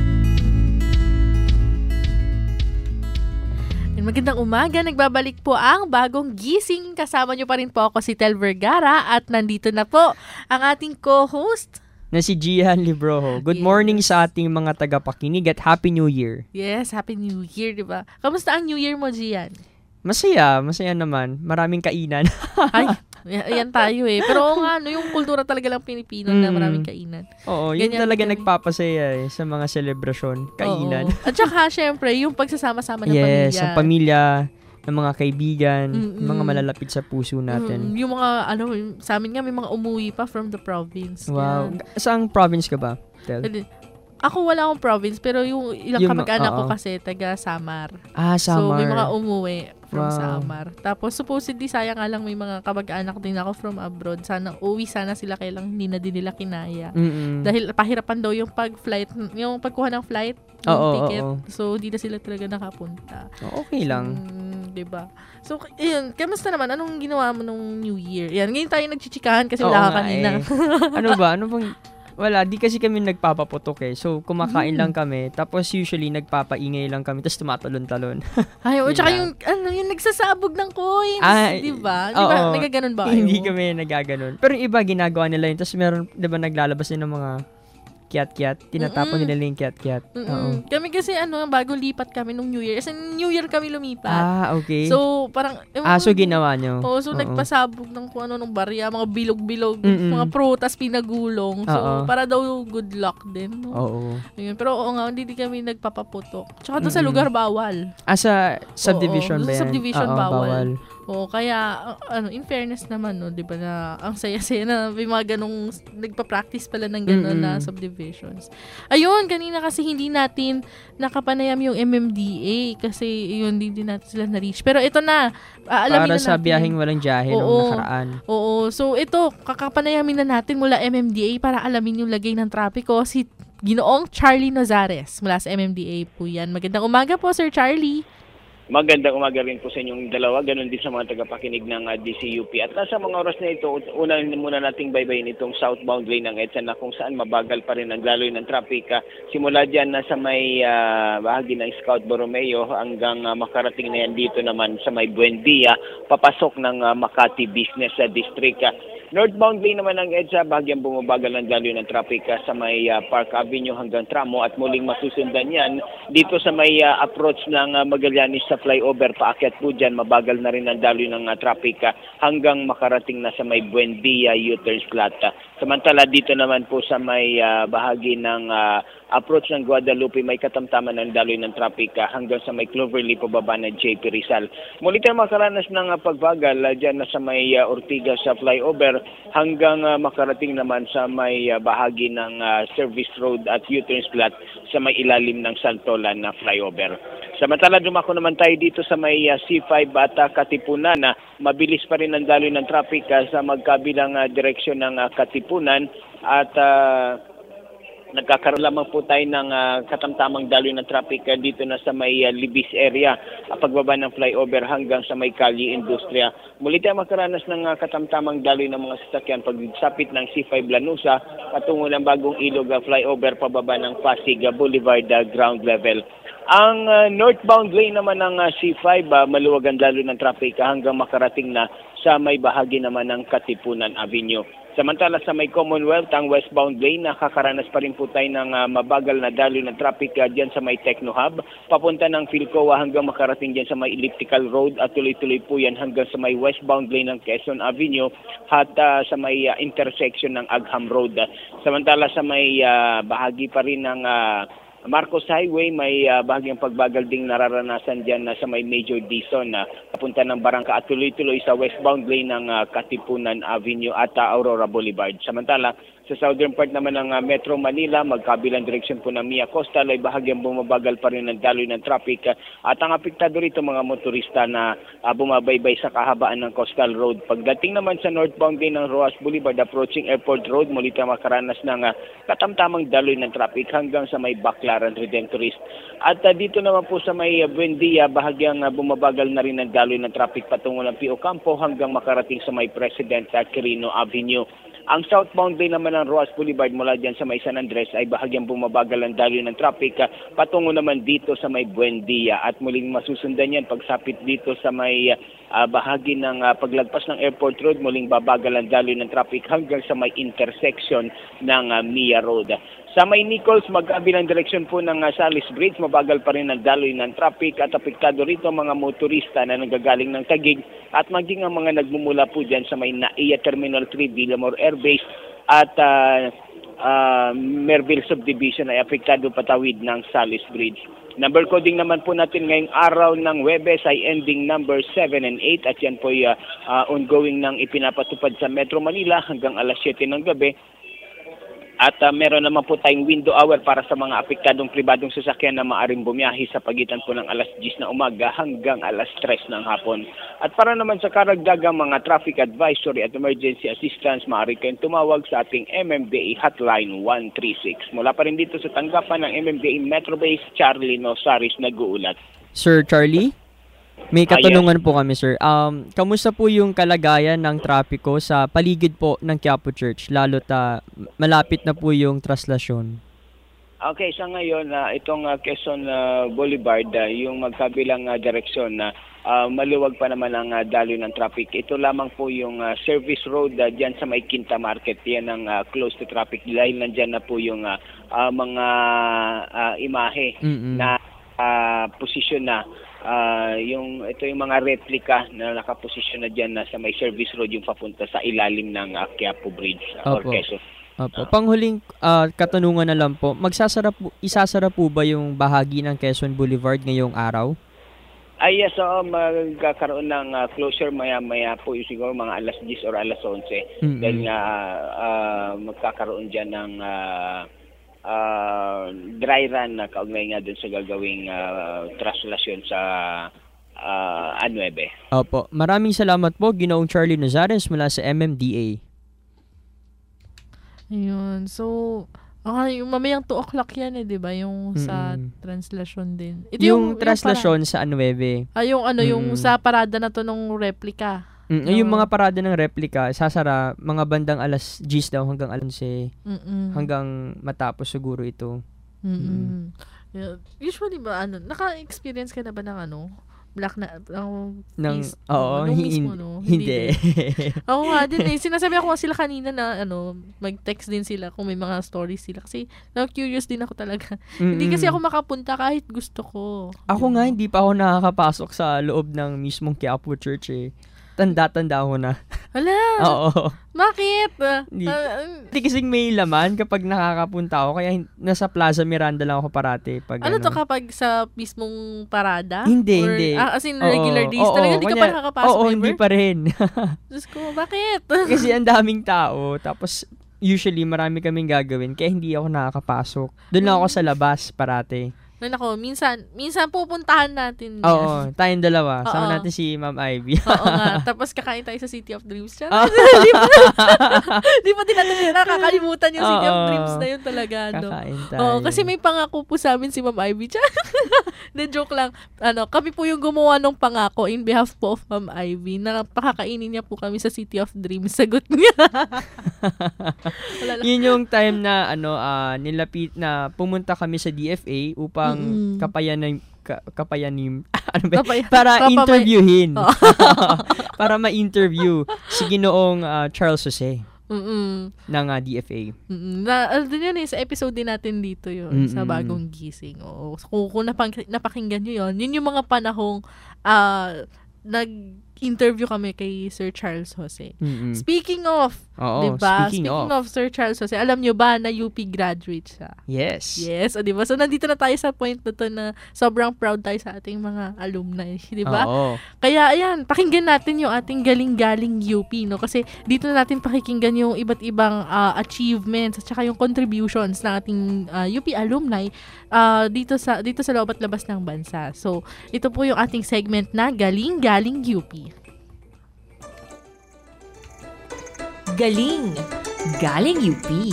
Magandang umaga, nagbabalik po ang Bagong Gising. Kasama nyo pa rin po ako si Tel Vergara at nandito na po ang ating co-host na si Gian Librojo. Good yes. morning sa ating mga tagapakinig at Happy New Year. Yes, Happy New Year, di ba? Kamusta ang New Year mo, Gian? Masaya, masaya naman. Maraming kainan. Ay, yan tayo eh. Pero oo nga, no, yung kultura talaga lang Pilipino mm. na maraming kainan. Oo, yun Ganyan talaga kami. Nagpapasaya eh, sa mga selebrasyon. Kainan. Oo. At saka, syempre, yung pagsasama-sama ng yes, pamilya. Yes, ang pamilya, ng mga kaibigan, Mm-mm. mga malalapit sa puso natin. Mm, yung mga, ano, sa amin nga, may mga umuwi pa from the province. Wow. Yan. Saang province ka ba, Tel? Ako wala akong province, pero yung ilang yung, kamag-anak uh-oh. ko kasi, taga Samar. Ah, Samar. So, may mga umuwi from wow. Samar. Tapos, supposedly, sayang nga lang may mga kamag-anak din ako from abroad. Sana, uwi sana sila, kailang hindi na din nila kinaya. Mm-mm. Dahil pahirapan daw yung pag-flight, yung pagkuha ng flight, yung oh, ticket. Oh, oh. So, hindi na sila talaga nakapunta. Oh, okay lang. Mm, diba? So, yun, kamusta naman? Anong ginawa mo nung New Year? Yan, ngayon tayo nagchichikahan kasi Oo wala ka kanina. Eh. Ano ba? Ano bang... Wala, di kasi kami nagpapaputok eh. So, kumakain mm. lang kami. Tapos, usually, nagpapaingay lang kami. Tapos, tumatalon-talon. Ay, o, tsaka yung, ano, yung nagsasabog ng coins. Ah, di ba? Di ba? Nagaganon ba kayo? Hindi kami nagaganon. Pero yung iba, ginagawa nila yun. Tapos, meron, di ba, naglalabas din ng mga kiat-kiat. Tinatapon Mm-mm. nila yung kiat-kiat. Oo. Kami kasi, ano, bago lipat kami nung New Year. Kasi New Year kami lumipat. Ah, okay. So, parang... Um, ah, so ginawa nyo? Oo, so Uh-oh. nagpasabog ng kung ano, ng barya, mga bilog-bilog, Mm-mm. mga prutas pinagulong. So, Uh-oh. para daw good luck din. No? Oo. Ayun. Pero oo nga, hindi kami nagpapaputok. Tsaka doon sa lugar, bawal. Ah, sa subdivision oo, ba yan? Sa subdivision, Uh-oh, bawal. bawal. O kaya, uh, ano, in fairness naman, no, di ba na, ang saya-saya na may mga ganong, nagpa-practice pala ng ganon Mm-mm. na subdivisions. Ayun, kanina kasi hindi natin nakapanayam yung M M D A kasi yun, hindi din natin sila na-reach. Pero ito na, uh, alamin Para na sa natin. biyaheng walang jahe nung Oo. nakaraan. Oo, so ito, kakapanayamin na natin mula M M D A para alamin yung lagay ng trapiko. Si Ginoong Charlie Nozares mula sa M M D A po yan. Magandang umaga po, Sir Charlie. Magandang umaga rin po sa inyong dalawa, ganun din sa mga tagapakinig ng uh, D C U P. At nasa mga oras na ito, una muna nating baybayin itong southbound lane ng EDSA na kung saan mabagal pa rin ang daloy ng traffic. Uh, simula dyan na sa may uh, bahagi ng Scout Borromeo hanggang uh, makarating na yan dito naman sa may Buendia, papasok ng uh, Makati Business uh, District. Uh, Northbound lane naman ng EDSA, bahagyang bumabagal ng daloy ng traffic uh, sa may uh, Park Avenue hanggang Tramo at muling masusundan yan dito sa may uh, approach ng uh, Magallanes sa flyover, paakyat po dyan, mabagal na rin ang daloy ng uh, traffic uh, hanggang makarating na sa may Buendia U-turn slot. Uh, samantala dito naman po sa may uh, bahagi ng uh, approach ng Guadalupe, may katamtaman ng daloy ng traffic uh, hanggang sa may Cloverleaf pababa ng J P Rizal. Muli tayo makaranas ng uh, pagbagal uh, dyan na sa may uh, Ortigas sa flyover hanggang uh, makarating naman sa may uh, bahagi ng uh, Service Road at U-turn slot sa may ilalim ng Santolan na flyover. Samantala dumako naman tayo dito sa may uh, C five at uh, Katipunan na uh, mabilis pa rin ang daloy ng traffic uh, sa magkabilang uh, direksyon ng uh, Katipunan at uh, nagkakaroon lamang po tayo ng uh, katamtamang daloy ng traffic uh, dito na sa may uh, Libis area, uh, pagbaba ng flyover hanggang sa may Kali Industria. Muli tayo makaranas ng uh, katamtamang daloy ng mga sasakyan pagsapit ng C five Lanusa patungo ng Bagong Ilog uh, flyover pababa ng Pasig uh, Boulevard uh, ground level. Ang uh, northbound lane naman ng uh, C five, uh, maluwag ang daloy ng traffic uh, hanggang makarating na sa may bahagi naman ng Katipunan Avenue. Samantala sa may Commonwealth, ang westbound lane, nakakaranas pa rin po tayo ng uh, mabagal na daloy ng traffic uh, dyan sa may Techno Hub, papunta ng Philcoa hanggang makarating dyan sa may Elliptical Road at tuloy-tuloy po yan hanggang sa may westbound lane ng Quezon Avenue at uh, sa may uh, intersection ng Agham Road. Samantala sa may uh, bahagi pa rin ng uh, Marcos Highway, may uh, bahagyang pagbagal ding nararanasan dyan na sa may Major Dizon na uh, papunta ng Barangka at tuloy-tuloy sa westbound lane ng uh, Katipunan Avenue at uh, Aurora Boulevard. Samantala, sa southern part naman ng uh, Metro Manila, magkabilang direksyon po ng Mia Coastal ay bahagyang bumabagal pa rin ng daloy ng traffic uh, at ang apektado rito mga motorista na uh, bumabaybay sa kahabaan ng Coastal Road. Pagdating naman sa northbound lane ng Roas Boulevard approaching Airport Road, muli tayo makaranas ng uh, katamtamang daloy ng traffic hanggang sa may Baclaran Redemptorist. At uh, dito naman po sa may uh, Buendia, bahagyang uh, bumabagal na rin ng daloy ng traffic patungo ng P O Campo hanggang makarating sa may President uh, Quirino Avenue. Ang southbound lane naman ng Roas Boulevard mula dyan sa may San Andres ay bahagyang bumabagal ang daloy ng traffic uh, patungo naman dito sa may Buendia at muling masusundan yan pagsapit dito sa may uh, bahagi ng uh, paglagpas ng Airport Road, muling babagal ang daloy ng traffic hanggang sa may intersection ng uh, Mia Road. Sa may Nichols, magkabilang direksyon po ng uh, Salis Bridge, mabagal pa rin ang daloy ng traffic at apektado rito mga motorista na nanggagaling ng Taguig at maging ang mga nagmumula po dyan sa may Naiya Terminal three, Villamor Air Base at uh, uh, Merville Subdivision ay apektado patawid ng Salis Bridge. Number coding naman po natin ngayong araw ng Huwebes ay ending number seven and eight at yan po ay uh, uh, ongoing nang ipinapatupad sa Metro Manila hanggang alas siyete ng gabi. At uh, meron naman po tayong window hour para sa mga apektadong pribadong sasakyan na maaring bumiyahe sa pagitan po ng alas diyes na umaga hanggang alas tres ng hapon. At para naman sa karagdagang mga traffic advisory at emergency assistance, maaari kayong tumawag sa ating M M D A hotline one three six. Mula pa rin dito sa tanggapan ng M M D A Metro Base, Charlie Nozares nag-uulat. Sir Charlie? May katanungan po kami, sir. Um, kamusta po yung kalagayan ng trapiko sa paligid po ng Quiapo Church, lalo ta malapit na po yung traslasyon? Okay, sa ngayon, uh, itong uh, Quezon uh, Boulevard, uh, yung magkabilang uh, direksyon na uh, uh, maluwag pa naman ang uh, daloy ng traffic. Ito lamang po yung uh, service road uh, dyan sa may Quinta Market. Yan ang uh, close to traffic dahil nandyan na po yung uh, uh, mga uh, imahe mm-hmm. na uh, posisyon na. Uh, yung ito yung mga replica na nakaposisyon na diyan na sa may service road yung papunta sa ilalim ng uh, Quiapo Bridge uh, or Quezon. Opo. Uh, Panghuling uh, katanungan na lang po, magsasara po, isasara po ba yung bahagi ng Quezon Boulevard ngayong araw? Ay, yes, so magkakaroon ng uh, closure maya-maya po, siguro mga alas diyes or alas onse. Mm-hmm. Dahil nga uh, magkakaroon dyan ng uh, uh, dry run na kaugnay nga dun sa gagawing uh, traslasyon sa uh, A nine. Opo. Maraming salamat po, Ginoong Charlie Nazares mula sa M M D A. Ayun. So, ah, yung mamayang two o'clock yan eh, di ba? Yung sa Mm-mm. translasyon din. Ito Yung, yung translasyon yung sa A nine. Ah, yung ano, yung Mm-mm. sa parada na to nung replica. Mm, No. Yung mga parada ng replica, sasara mga bandang alas diyes daw hanggang alas onse. Mm-mm. Hanggang matapos siguro ito. Mm-mm. Yeah. Usually ba, ano, naka-experience ka na ba ng ano? Black na, ng, Ng, is- oo, nung hin- mismo, no? hindi. din. Oo nga din eh. Sinasabi ako nga sila kanina na, ano, mag-text din sila kung may mga stories sila. Kasi, na-curious din ako talaga. Hindi kasi ako makapunta kahit gusto ko. Ako nga, hindi pa ako nakakapasok sa loob ng mismong Quiapo Church eh. Tanda-tanda ako na. Hala! Oo. Bakit? Hindi, Ah, hindi kasing may laman kapag nakakapunta ako. Kaya hin- nasa Plaza Miranda lang ako parati. Pag, ano to kapag sa mismong parada? Hindi, Or, hindi. Ah, as in Oo, regular days? oo, Talaga hindi ka pa kanya- nakakapasok Oo, ever? hindi pa rin. Diyos ko, bakit? Kasi ang daming tao. Tapos, usually, marami kaming gagawin. Kaya hindi ako nakakapasok. Doon lang ako sa labas parati. Ay, nako, minsan, minsan pupuntahan natin. Oo, tayong dalawa. Oo. Sama natin si Ma'am Ivy. Oo nga. Tapos kakain tayo sa City of Dreams. Charot. Ah. di pa, di pa din natin nakakalimutan yung City of Oo. Dreams na yun talaga. No? Kakain tayo. Oo, kasi may pangako po sa amin si Ma'am Ivy. De joke lang. Ano, kami po yung gumawa ng pangako in behalf po of Ma'am Ivy na pakakainin niya po kami sa City of Dreams. Sagot niya. Wala lang. Yun yung time na ano ah, nilapit na pumunta kami sa D F A upang Mm-mm. kapayanan ka, kapayanim ano ba? Kapay- para kapamay- interviewin. Oo. Para ma-interview si Ginoong ah, Charles Jose Mm-mm. ng ah, D F A. Mm-mm. Na, ano din yun eh, sa episode din natin dito yun, sa Mm-mm. bagong gising. Oo. So, kung, kung napang, napakinggan nyo yun, yun yung mga panahong ah, nag-interview kami kay Sir Charles Jose. Mm-mm. Speaking of, Oo, diba? speaking Speaking of. of Sir Charles Jose, alam nyo ba na U P graduate siya? Yes. Yes, o diba? So, nandito na tayo sa point na to na sobrang proud tayo sa ating mga alumni, diba? Oo. Kaya, ayan, pakinggan natin yung ating galing-galing U P, no? Kasi dito na natin pakikinggan yung iba't ibang ah, achievements at saka yung contributions ng ating ah, U P alumni ah, dito sa dito sa loob at labas ng bansa. So, ito po yung ating segment na Galing-Galing U P. Galing, galing U P.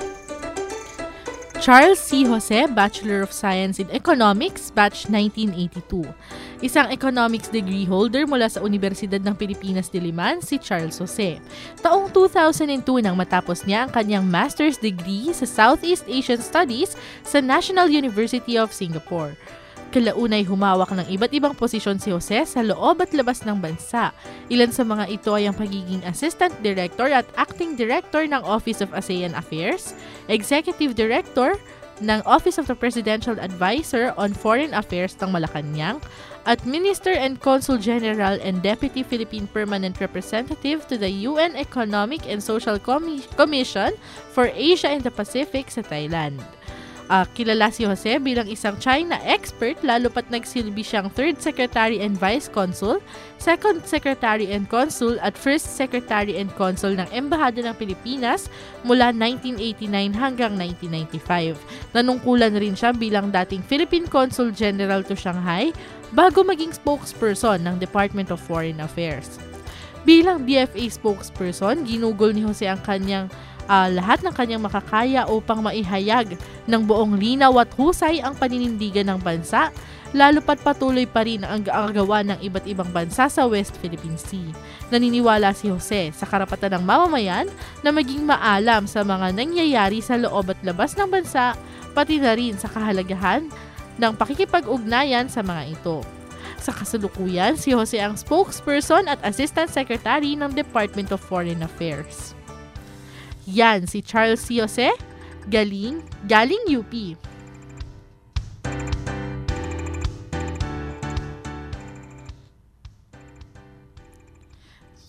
Charles C. Jose, Bachelor of Science in Economics, Batch nineteen eighty-two. Isang economics degree holder mula sa Universidad ng Pilipinas Diliman, si Charles Jose. Taong two thousand two nang matapos niya ang kanyang master's degree sa Southeast Asian Studies sa National University of Singapore. Kalaunay humawak ng iba't ibang posisyon si Jose sa loob at labas ng bansa. Ilan sa mga ito ay ang pagiging Assistant Director at Acting Director ng Office of ASEAN Affairs, Executive Director ng Office of the Presidential Advisor on Foreign Affairs ng Malacanang, at Minister and Consul General and Deputy Philippine Permanent Representative to the U N Economic and Social Com- Commission for Asia and the Pacific sa Thailand. Uh, kilala si Jose bilang isang China expert lalo pat nagsilbi siyang third Secretary and Vice Consul, second Secretary and Consul at first Secretary and Consul ng Embahada ng Pilipinas mula nineteen eighty-nine hanggang nineteen ninety-five. Nanungkulan rin siya bilang dating Philippine Consul General to Shanghai bago maging spokesperson ng Department of Foreign Affairs. Bilang D F A spokesperson, ginugol ni Jose ang kanyang Uh, lahat ng kanyang makakaya upang maihayag ng buong linaw at husay ang paninindigan ng bansa, lalo pat patuloy pa rin ang gawa ng iba't ibang bansa sa West Philippine Sea. Naniniwala si Jose sa karapatan ng mamamayan na maging maalam sa mga nangyayari sa loob at labas ng bansa, pati na rin sa kahalagahan ng pakikipag-ugnayan sa mga ito. Sa kasalukuyan, si Jose ang spokesperson at Assistant Secretary ng Department of Foreign Affairs. Yan, si Charles C. Jose, galing, galing U P.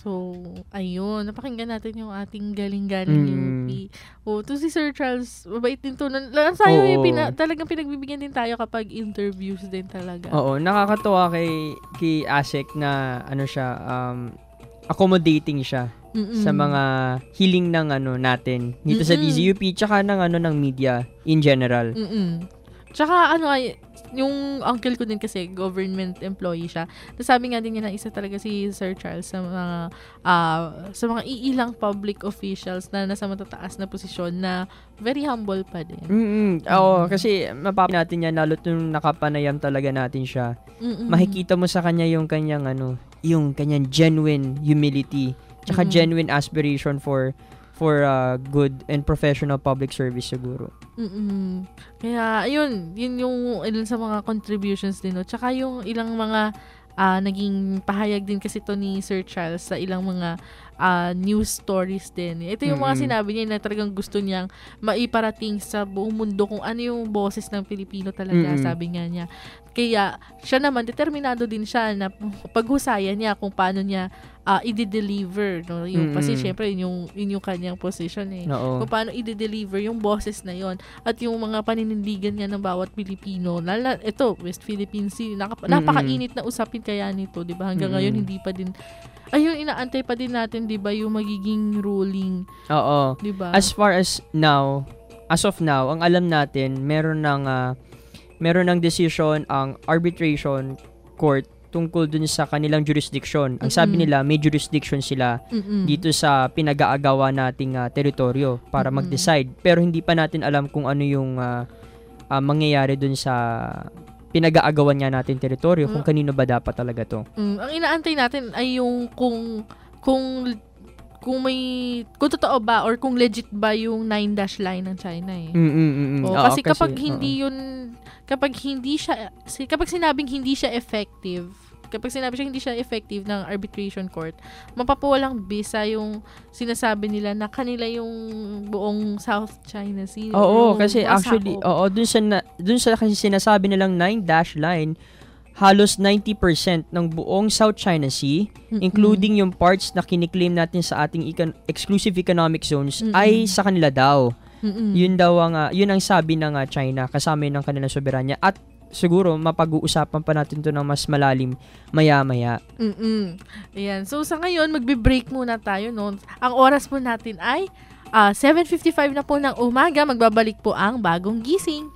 So, ayun. Napakinggan natin yung ating galing-galing Mm. U P. O, to si Sir Charles, mabait din to. Lang sayo, eh, pina, talagang pinagbibigyan din tayo kapag interviews din talaga. Oo, nakakatuwa kay, kay Asek na ano siya, um, accommodating siya. Mm-mm. Sa mga hiling ng ano natin dito sa D Z U P tsaka ng ano ng media in general. Mm-mm. Tsaka ano ay yung uncle ko din kasi government employee siya. Sabi nga din niya na isa talaga si Sir Charles sa mga uh, sa mga iilang public officials na nasa matataas na posisyon na very humble pa din. Mm. Oo, kasi mapapanood natin yan lalo nung nakapanayam talaga natin siya. Mm-mm. Makikita mo sa kanya yung kanyang ano, yung kanyang genuine humility. Tsaka Mm-mm. genuine aspiration for for uh, good and professional public service siguro. Mm-mm. Kaya, ayun, yun yung ilan sa mga contributions din. No? Tsaka yung ilang mga uh, naging pahayag din kasi to ni Sir Charles sa ilang mga uh, news stories din. Ito yung mga Mm-mm. sinabi niya na talagang gusto niyang maiparating sa buong mundo kung ano yung boses ng Pilipino talaga, Mm-mm. sabi nga niya. Kaya, siya naman, determinado din siya na paghusayan niya kung paano niya uh, i-deliver. No? Yung, kasi, Mm-mm. syempre, yun yung, yun yung kanyang position eh. Oo. Kung paano i-deliver yung boses na yon at yung mga paninindigan nga ng bawat Pilipino. Lala, ito, West Philippine Sea, naka, Mm-mm. napakainit na usapin kaya nito, di ba? Hanggang Mm-mm. ngayon, hindi pa din, ayun, inaantay pa din natin, di ba, yung magiging ruling. Oo. Di ba? As far as now, as of now, ang alam natin, meron ng uh, meron ng decision ang arbitration court tungkol dun sa kanilang jurisdiction. Ang sabi Mm-mm. nila, may jurisdiction sila Mm-mm. dito sa pinag-aagawa nating uh, teritoryo para Mm-mm. mag-decide. Pero hindi pa natin alam kung ano yung uh, uh, mangyayari dun sa pinag-aagawan nga nating teritoryo, kung Mm. kanino ba dapat talaga to. Mm, ang inaantay natin ay yung kung kung kung may kung totoo ba or kung legit ba yung nine dash line ng China eh. Mm, mm, mm, mm. O, Oo, kasi kasi, kapag hindi oo. yun kapag hindi siya si- kapag sinabing hindi siya effective, kapag sinabi siya hindi siya effective ng arbitration court, mapapawalang bisa yung sinasabi nila na kanila yung buong South China Sea. Oo, yung kasi actually, masakop. oo, dun sa, na, dun sa kasi sinasabi nilang nine dash line, halos ninety percent ng buong South China Sea, Mm-mm. including yung parts na kiniklaim natin sa ating econ- exclusive economic zones, Mm-mm. ay sa kanila daw. Mm-mm. Yun daw ang, uh, yun ang sabi ng uh, China, kasama yun ng kanilang soberanya. At siguro, mapag-uusapan pa natin to ng mas malalim maya-maya. Mm-mm. Ayan. So, sa ngayon, magbe-break muna tayo, no? Ang oras po natin ay uh, seven fifty-five na po ng umaga. Magbabalik po ang Bagong Gising.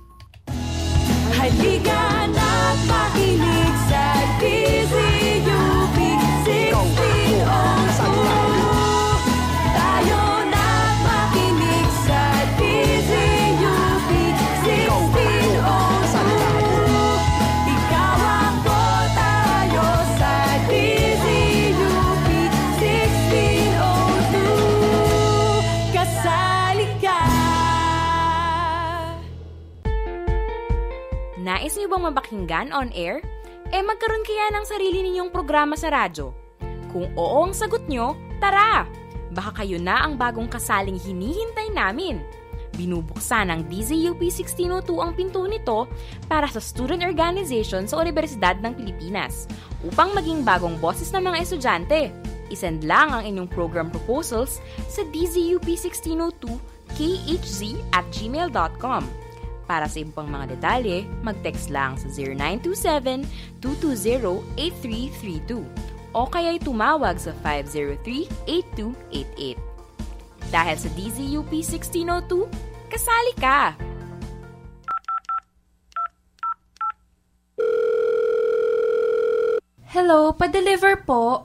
Halika na't makinig sa D Z U P sixteen oh two. Tayo na't makinig sa D Z U P sixteen oh two. Ikaw ako, tayo sa D Z U P sixteen oh two. Kasali ka. Nais niyo bang mapakinggan on air? Eh magkaroon kaya ng sarili ninyong programa sa radyo? Kung oo ang sagot nyo, tara! Baka kayo na ang bagong kasaling hinihintay namin. Binubuksan ng D Z U P sixteen oh two ang pinto nito para sa student organization sa Universidad ng Pilipinas upang maging bagong boses ng mga estudyante. Isend lang ang inyong program proposals sa d z u p sixteen oh two k h z at gmail dot com. Para sa ibang mga detalye, mag-text lang sa zero nine two seven, two two zero, eight three three two o kaya'y tumawag sa five zero three, eight two eight eight. Dahil sa D Z U P sixteen oh two, kasali ka! Hello, pa-deliver po.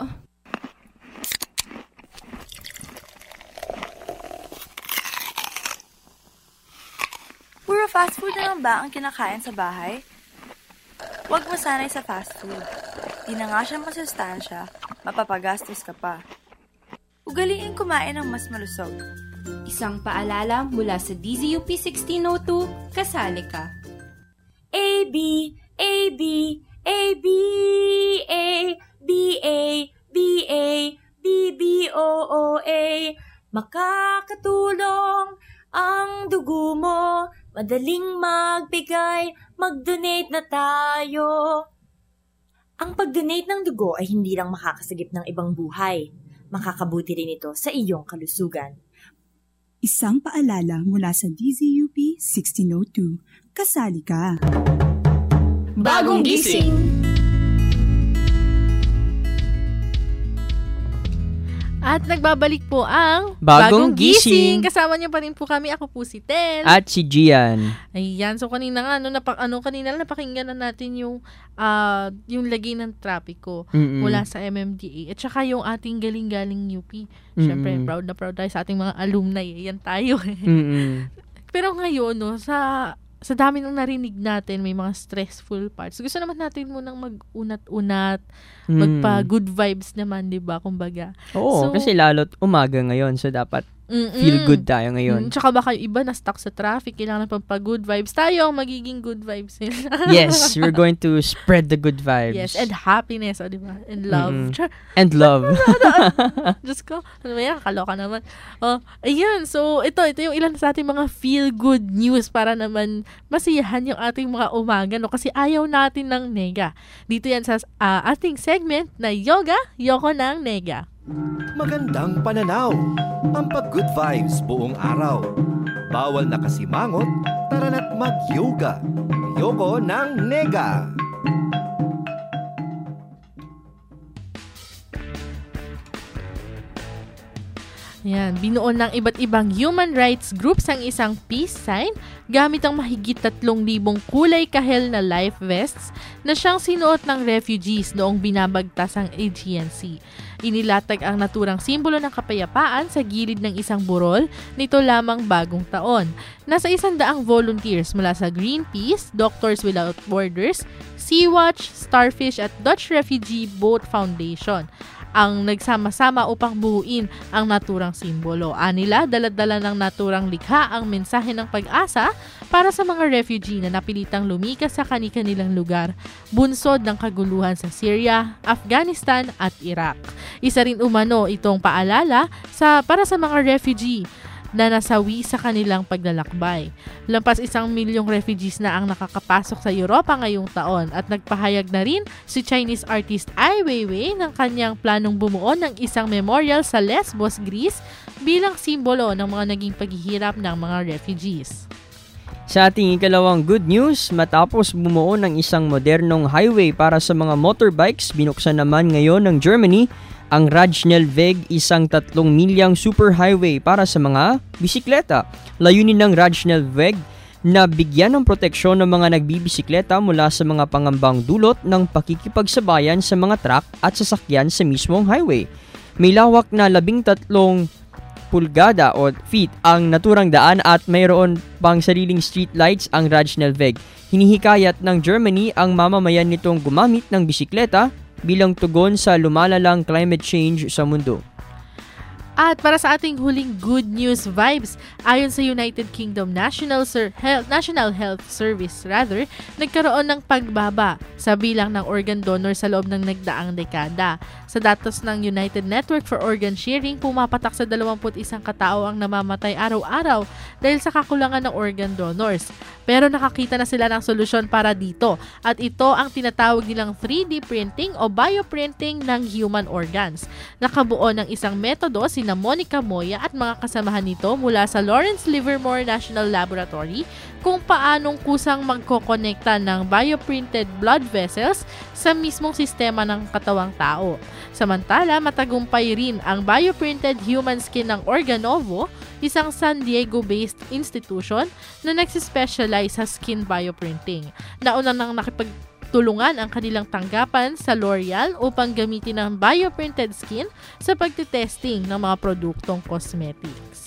Puro fast food na lang ba ang kinakain sa bahay? Huwag mo sanay sa fast food. Di na nga siya masustansya, mapapagastos ka pa. Ugaliin kumain ng mas malusog. Isang paalala mula sa D Z U P sixteen oh two, kasali ka. A, B, A, B, A, B, A, B, A, B, A, B, B, O, O, A. Makakatulong ang dugo mo. Madaling magbigay, mag-donate na tayo. Ang pag-donate ng dugo ay hindi lang makakasagip ng ibang buhay. Makakabuti rin ito sa iyong kalusugan. Isang paalala mula sa D Z U P sixteen oh two. Kasali ka! Bagong gising! At nagbabalik po ang Bagong Gising. Kasama niyo pa rin po kami. Ako po si Tel. At si Gian. Ayan. So kanina nga, ano, napa, ano, kanina napakinggan na natin yung, uh, yung lagay ng trapiko Mm-mm. mula sa M M D A. At saka yung ating galing-galing U P. Mm-mm. Siyempre, proud na proud tayo sa ating mga alumni. Ayan tayo. Mm-mm. Pero ngayon, no, sa... sa dami ng narinig natin, may mga stressful parts. Gusto naman natin munang mag-unat-unat, Mm. magpa-good vibes naman, di ba? Kumbaga. Oo, So, kasi lalo't umaga ngayon. So, dapat Mm-mm. feel good tayo ngayon. Mm, tsaka baka yung iba na stuck sa traffic, kailangan pang pa-good vibes. Tayo ang magiging good vibes. Yes, we're going to spread the good vibes. Yes, and happiness, o di ba? And love. Mm-mm. Char- And love. Diyos ko, ano ba yan? Kaloka naman. Oh, ayan, so ito, ito yung ilan sa ating mga feel-good news para naman masiyahan yung ating mga umaga, no? Kasi ayaw natin ng nega. Dito yan sa uh, ating segment na Yoga, Yoko ng Nega. Magandang pananaw, pampag-good vibes buong araw. Bawal na kasimangot, tara na't mag-yoga. Yoko ng Nega. Yan, binuo ng iba't ibang human rights groups ang isang peace sign gamit ang mahigit tatlong libong kulay kahel na life vests na siyang sinuot ng refugees noong binabagtas ang A G N C. Inilatag ang naturang simbolo ng kapayapaan sa gilid ng isang burol nito lamang bagong taon. Nasa isang daang volunteers mula sa Greenpeace, Doctors Without Borders, Sea-Watch, Starfish at Dutch Refugee Boat Foundation ang nagsama-sama upang buuin ang naturang simbolo. Anila, dala-dala ng naturang likha ang mensahe ng pag-asa para sa mga refugee na napilitang lumikas sa kani-kanilang lugar, bunsod ng kaguluhan sa Syria, Afghanistan at Iraq. Isa rin umano itong paalala sa para sa mga refugee na nasawi sa kanilang paglalakbay. Lampas isang milyong refugees na ang nakakapasok sa Europa ngayong taon at nagpahayag na rin si Chinese artist Ai Weiwei ng kanyang planong bumuo ng isang memorial sa Lesbos, Greece bilang simbolo ng mga naging paghihirap ng mga refugees. Sa ating ikalawang good news, matapos bumuo ng isang modernong highway para sa mga motorbikes, binuksan naman ngayon ng Germany ang Rajnelweg, isang tatlong milyang superhighway para sa mga bisikleta. Layunin ng Rajnelweg na bigyan ng proteksyon ng mga nagbibisikleta mula sa mga pangambang dulot ng pakikipagsabayan sa mga truck at sasakyan sa mismong highway. May lawak na labing tatlong pulgada o feet ang naturang daan at mayroon pang sariling street lights ang Rajnelweg. Hinihikayat ng Germany ang mamamayan nitong gumamit ng bisikleta bilang tugon sa lumalalang climate change sa mundo. At para sa ating huling good news vibes, ayon sa United Kingdom National Sur- Health, National Health Service, rather, nagkaroon ng pagbaba sa bilang ng organ donor sa loob ng nagdaang dekada. Sa datos ng United Network for Organ Sharing, pumapatak sa dalawampu't isang katao ang namamatay araw-araw dahil sa kakulangan ng organ donors. Pero nakakita na sila ng solusyon para dito at ito ang tinatawag nilang three D printing o bioprinting ng human organs. Nakabuo ng isang metodo sina Monica Moya at mga kasamahan nito mula sa Lawrence Livermore National Laboratory kung paanong kusang magkokonekta ng bioprinted blood vessels sa mismong sistema ng katawang tao. Samantala, matagumpay rin ang bioprinted human skin ng Organovo, isang San Diego-based institution na nagsispecialize sa skin bioprinting. Nauna nang nakipagtulungan ang kanilang tanggapan sa L'Oreal upang gamitin ang bioprinted skin sa pagtitesting ng mga produktong cosmetics.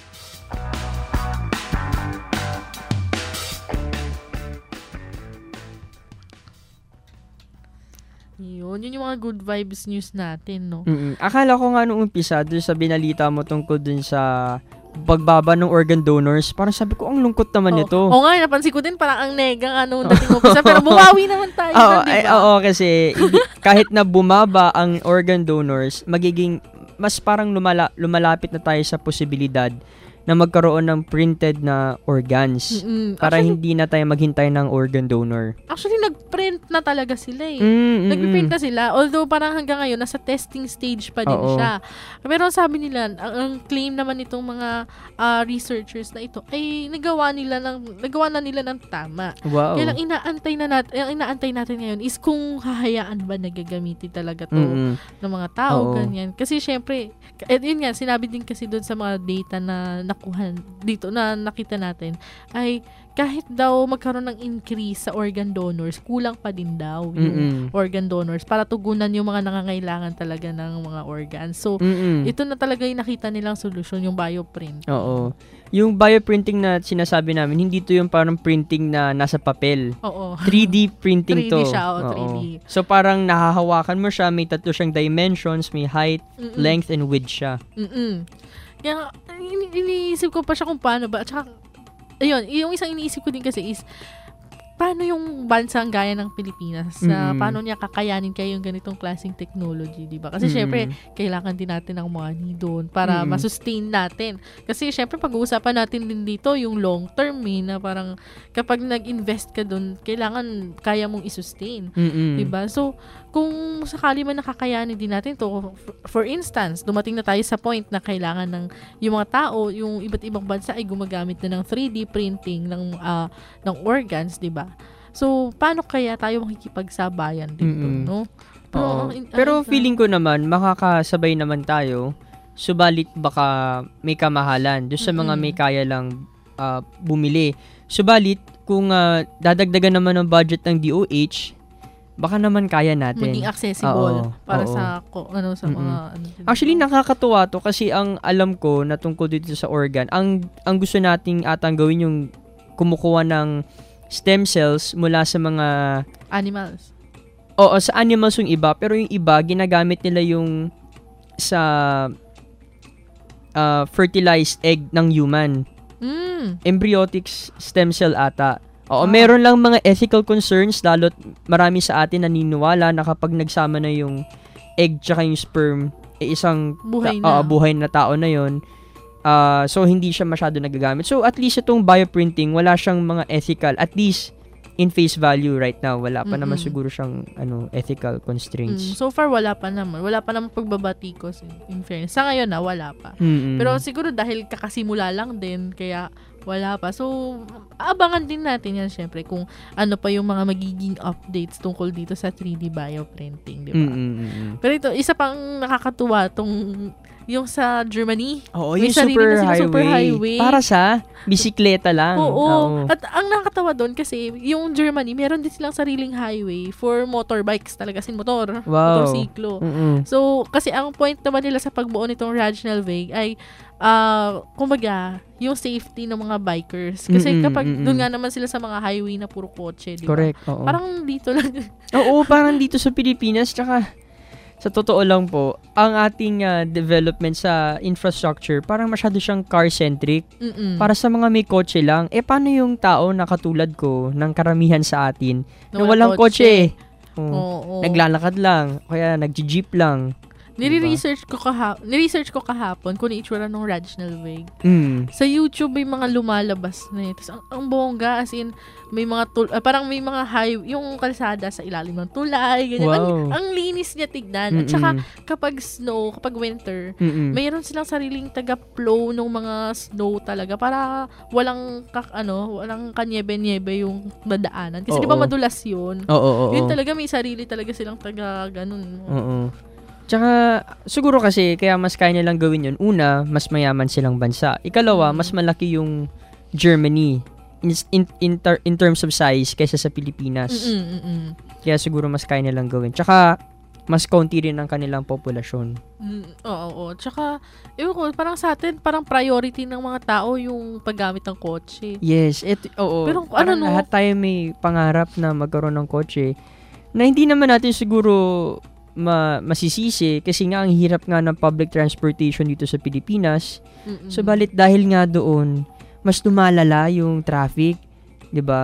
Yun, yun yung mga good vibes news natin, no? Mm-mm. Akala ko nga nung umpisa, doon sa binalita mo tungkol dun sa pagbaba ng organ donors, parang sabi ko, ang lungkot naman Oo. nito. Oo nga, napansin ko din, parang ang nega, ano, dating umpisa, pero bumawi naman tayo, Oo, di ay, ba? oo, kasi hindi- kahit na bumaba ang organ donors, magiging mas parang lumala, lumalapit na tayo sa posibilidad na magkaroon ng printed na organs Mm-mm. para Actually- hindi na tayo maghintay ng organ donor. Actually, nag-print na talaga sila eh. Mm, mm, Nag-print mm. na sila. Although parang hanggang ngayon, nasa testing stage pa din Oo. siya. Pero sabi nila, ang, ang claim naman itong mga ah, researchers na ito ay nagawa nila ng nagawa na nila ng tama. Wow. Kaya lang inaantay na natin, ang inaantay natin ngayon is kung hahayaan ba nagagamitin talaga to Mm-mm. ng mga tao, Oo. ganyan. Kasi syempre, eh, yun nga, sinabi din kasi doon sa mga data na nakuha dito, na nakita natin, ay kahit daw magkaroon ng increase sa organ donors, kulang pa din daw yung Mm-mm. organ donors para tugunan yung mga nangangailangan talaga ng mga organs. So, Mm-mm. ito na talaga yung nakita nilang solusyon, yung bioprint. Oo. Yung bioprinting na sinasabi namin, hindi to yung parang printing na nasa papel. Oo. three D printing three D to. siya, oo, Oo. three D. So parang nahahawakan mo siya, may tatlo siyang dimensions, may height, Mm-mm. length, and width siya. Mm-mm. Kaya, ini- iniisip ko pa siya kung paano ba. At saka, ayun, yung isang iniisip ko din kasi is, paano yung bansang gaya ng Pilipinas na Mm. paano niya kakayanin kayo yung ganitong klaseng technology, di ba? Kasi Mm. syempre, kailangan din natin ng money doon para Mm. masustain natin. Kasi syempre, pag-uusapan natin din dito yung long term eh, na parang kapag nag-invest ka doon, kailangan kaya mong isustain. Mm-mm. Di ba? So, kung sakali man nakakayanin din natin to, for instance, dumating na tayo sa point na kailangan ng yung mga tao, yung iba't ibang bansa ay gumagamit na ng three D printing ng ah, ng organs, 'di ba? So, paano kaya tayo makikipagsabayan dito, Mm-mm. no? Oo. ang- Pero ang- feeling ko naman, makakasabay naman tayo, subalit baka may kamahalan doon sa mga Mm-mm. may kaya lang ah, bumili. Subalit, kung ah, dadagdagan naman ng budget ng D O H, baka naman kaya natin. Maging accessible Oo, para oo. sa ko, ano sa Mm-mm. mga ano, Actually, nakakatuwa to kasi ang alam ko na tungkol dito sa organ, ang ang gusto nating atang gawin yung kumukuha ng stem cells mula sa mga animals. Oo, sa animals yung iba, pero yung iba ginagamit nila yung sa uh, fertilized egg ng human. Mm. Embryonic stem cell ata. Oo, meron lang mga ethical concerns, lalo't marami sa atin naniniwala na kapag nagsama na yung egg tsaka yung sperm, eh isang Buhay ta- na. oo, buhay na tao na yon. Ah, so hindi siya masyado nagagamit. So at least itong bioprinting, wala siyang mga ethical, at least in face value right now, wala pa naman Mm-mm. siguro siyang ano ethical Mm, constraints. so far, wala pa naman. Wala pa naman pagbabatikos. In, in fairness. Sa ngayon na, wala pa. Mm-mm. Pero siguro dahil kakasimula lang din, kaya wala pa. So, abangan din natin yan, syempre, kung ano pa yung mga magiging updates tungkol dito sa three D bioprinting, di ba? Mm-mm. Pero ito, isa pang nakakatuwa, tong yung sa Germany. Oo, May yung sarili super na silang highway. super highway. Para sa bisikleta lang. Oo. At ang nakakatawa doon kasi, yung Germany, meron din silang sariling highway for motorbikes talaga, sin motor, Wow. motorsiklo. Mm-mm. So, kasi ang point naman nila sa pagbuo nitong Ragnallweg ay, ah, kumbaga, yung safety ng mga bikers. Kasi Mm-mm, kapag mm-mm. doon nga naman sila sa mga highway na puro kotse, di ba? Correct, oo. Parang dito lang. Oo, parang dito sa Pilipinas, tsaka sa totoo lang po, ang ating ah, development sa infrastructure, parang masyado siyang car-centric. Mm-mm. Para sa mga may kotse lang. Eh, paano yung tao na katulad ko, ng karamihan sa atin, na, Na walang walang kotse? kotse. Oo. Oo. Naglalakad lang, o kaya nag-jeep lang. Nire-research ko kaha ni-research ko kahapon kung ano itsura ng Ragnallweg. Mm. Sa YouTube may mga lumalabas na ito. Ang, ang bongga, as in, may mga tul- ah, parang may mga high, yung kalsada sa ilalim ng tulay, ganyan. Wow. Ang, ang linis niya tignan. At saka, Mm-mm. kapag snow, kapag winter, Mm-mm. mayroon silang sariling taga-flow ng mga snow talaga para walang, kak, ano, walang kanyebe-nyebe yung dadaanan. Kasi di ba Oo. madulas yun? Oo, oo, Yun oo. talaga, may sarili talaga silang taga-ganun. Oo. Tsaka, siguro kasi, kaya mas kaya nilang gawin yun. Una, mas mayaman silang bansa. Ikalawa, mas malaki yung Germany in, in, in, ter- in terms of size kaysa sa Pilipinas. Mm-mm, mm-mm. Kaya siguro mas kaya nilang gawin. Tsaka, mas kaunti rin ang kanilang populasyon. Mm, oo, oo. Tsaka, ewan ko, parang sa atin, parang priority ng mga tao yung paggamit ng kotse. Yes, et, oo. Pero kung Parang ano, no? lahat tayo may pangarap na magkaroon ng kotse na hindi naman natin siguro ma- masisisi kasi nga ang hirap nga ng public transportation dito sa Pilipinas. Mm-mm. Subalit dahil nga doon, mas lumalala yung traffic, 'di ba?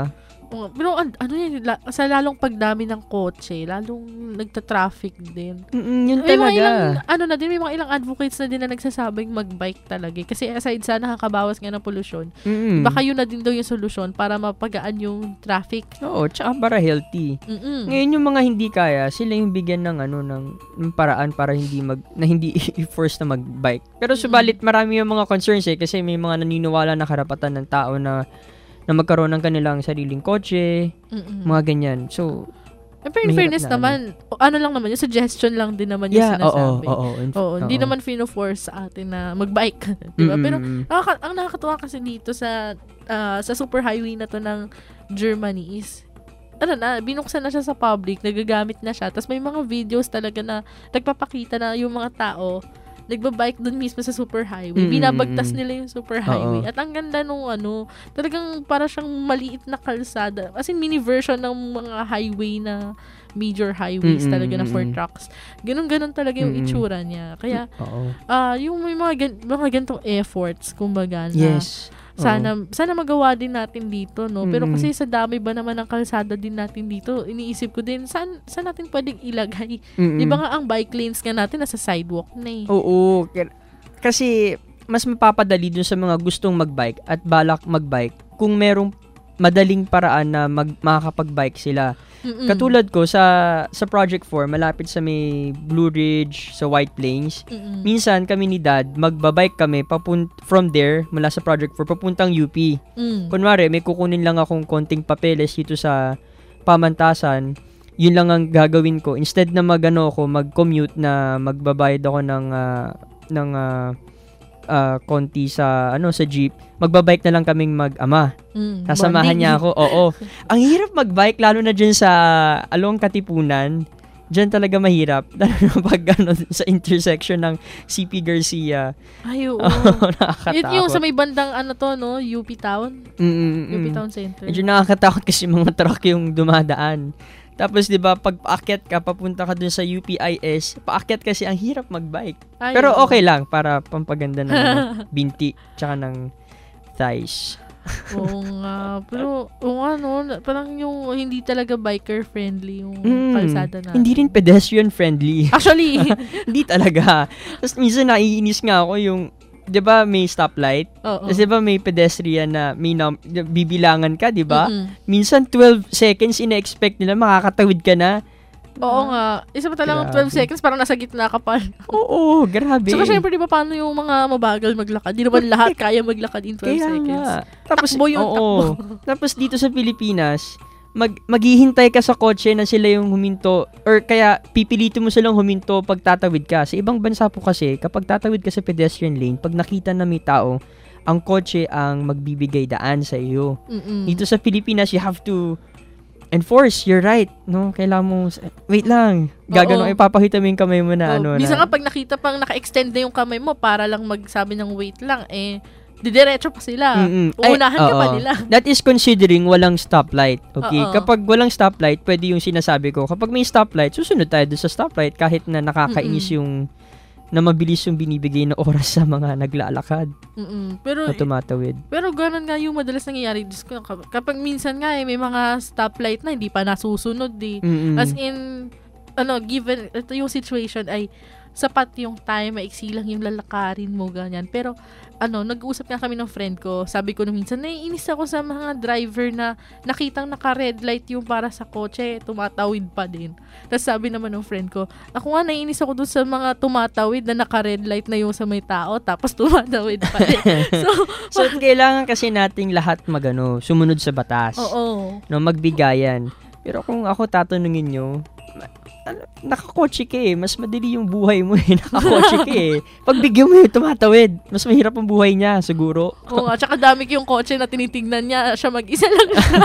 Oh, pero an- ano yan, la- sa lalong pagdami ng kotse, lalong nagta-traffic din. Mm-mm, yun May mga talaga. ilang, ano na din, may mga ilang advocates na din na nagsasabing mag-bike talaga. Kasi aside sa nakakabawas nga ng polusyon, Mm-mm. baka yun na din daw yung solusyon para mapagaan yung traffic. Oo, tsaka para healthy. Mm-mm. Ngayon yung mga hindi kaya, sila yung bigyan ng ano ng, ng paraan para hindi mag na hindi i-force na mag-bike. Pero subalit marami yung mga concerns eh kasi may mga naniniwala na karapatan ng tao na na magkaroon ng kanilang sariling kotse, Mm-mm. mga ganyan. So, Eh, pero in mahirap fairness na naman, o, ano lang naman, yung suggestion lang din naman yung Yeah, oo, sinasabi. oo, in- Oo, hindi oo. naman fino-force sa atin na mag-bike. Diba? Mm-mm. Pero nakaka- ang nakakatuwa kasi dito sa ah, sa superhighway na to ng Germany is, ano na, binuksan na siya sa public, nagagamit na siya. Tapos may mga videos talaga na nagpapakita na yung mga tao nagbabike dun mismo sa superhighway. Mm, Binabagtas mm, mm. nila yung superhighway. Oo. At ang ganda nung ano, talagang para siyang maliit na kalsada. As in, mini version ng mga highway na major highways Mm, talaga na mm, for mm. trucks. Ganun-ganun talaga yung Mm, mm. itsura niya. Kaya, Oo. ah yung may mga, gan- mga ganitong efforts, kumbaga, na Yes. sana sana magawa din natin dito, no? Pero Mm. kasi sa dami ba naman ng kalsada din natin dito, iniisip ko din, saan, saan natin pwedeng ilagay? Mm-mm. Di ba nga ang bike lanes nga natin nasa sidewalk na eh. Oo. k- Kasi mas mapapadali dun sa mga gustong magbike at balak magbike kung merong madaling paraan na mag, makakapag-bike sila. Mm-mm. Katulad ko sa sa Project four, malapit sa may Blue Ridge, sa White Plains. Mm-mm. Minsan kami ni Dad, magbabike kami papunt from there, mula sa Project four, papuntang U P. Mm. Kunwari, may kukunin lang akong konting papeles dito sa pamantasan. Yun lang ang gagawin ko. Instead na magano ako, mag-commute na magbabayad ako ng ah, ng ah, ah, konti sa ano sa jeep, magbabike na lang kaming mag-ama. Mm, Sasamahan bonding. niya ako. Oo. Ang hirap magbike lalo na dyan sa along Katipunan. Diyan talaga mahirap. Lalo na pag ano, sa intersection ng C P Garcia. Ay, oo. Nakakatakot. Yun yung sa may bandang ano to, no? U P Town? Mm-mm-mm. U P Town Center. Medyo nakakatakot kasi mga truck yung dumadaan. Tapos 'di ba pag paakyat ka papunta ka dun sa U P I S, paakyat kasi ang hirap magbike. Ay, Pero oo. okay lang para pampaganda ng ano, binti tsaka ng thighs. Oo nga. Pero, oo nga, no? Parang yung hindi talaga biker-friendly yung Mm, kalsada natin. Hindi rin pedestrian friendly. Actually. Hindi talaga. Tapos minsan naiinis nga ako yung 'di ba may stoplight? Oo. Tapos 'di ba may pedestrian na may num- bibilangan ka, 'di ba? Mm-mm. Minsan twelve seconds ina-expect nila makakatawid ka na. Oo nga. Isa pa talagang Grabe. twelve seconds, parang nasa gitna ka pa. Oo, grabe. Saka syempre, di ba, paano yung mga mabagal maglakad? Di naman lahat kaya maglakad in twelve Kaya seconds. nga. Tapos, Takbo yung oo. takbo. Tapos dito sa Pilipinas, mag maghihintay ka sa kotse na sila yung huminto or kaya pipilitin mo silang huminto pag tatawid ka. Sa ibang bansa po kasi, kapag tatawid ka sa pedestrian lane, pag nakita na may tao, ang kotse ang magbibigay daan sa iyo. Mm-mm. Dito sa Pilipinas, you have to enforce your right, no? Kailangan mo, wait lang, gagano, Oo. ipapakita mo yung kamay mo na, Oh, ano, minsan na, nga pag nakita pang naka-extend na yung kamay mo para lang magsabi ng wait lang, eh, didiretso pa sila. Mm-mm. Ay, Uunahan ka pa oo. nila. That is considering walang stoplight. Okay? Oo. Kapag walang stoplight, pwede yung sinasabi ko. Kapag may stoplight, susunod tayo doon sa stoplight kahit na nakakainis Mm-mm. yung na mabilis yung binibigay na oras sa mga naglalakad Mm-mm. Pero, na tumatawid. pero ganun nga yung madalas nangyayari. Diyos ko, kap- kapag minsan nga eh, may mga stoplight na hindi pa nasusunod eh. Mm-mm. As in, ano, given, ito yung situation ay sapat yung time, maiksi lang yung lalakarin mo, ganyan. Pero, ano, nag-uusap nga kami ng friend ko. Sabi ko nung minsan, naiinis ako sa mga driver na nakitang naka-red light yung para sa kotse, tumatawid pa din. Tapos sabi naman ng friend ko, ako nga naiinis ako dun sa mga tumatawid na naka-red light na yung sa may tao, tapos tumatawid pa din. so, So, kailangan kasi nating lahat magano, sumunod sa batas. Oo. No, magbigayan. Pero kung ako tatanungin nyo, ano, nakakotse ka eh. Mas madali yung buhay mo eh. Nakakotse ka eh. Pagbigyan mo yung tumatawid, mas mahirap ang buhay niya, siguro. Oo nga, tsaka dami yung kotse na tinitignan niya, siya mag-isa lang siya.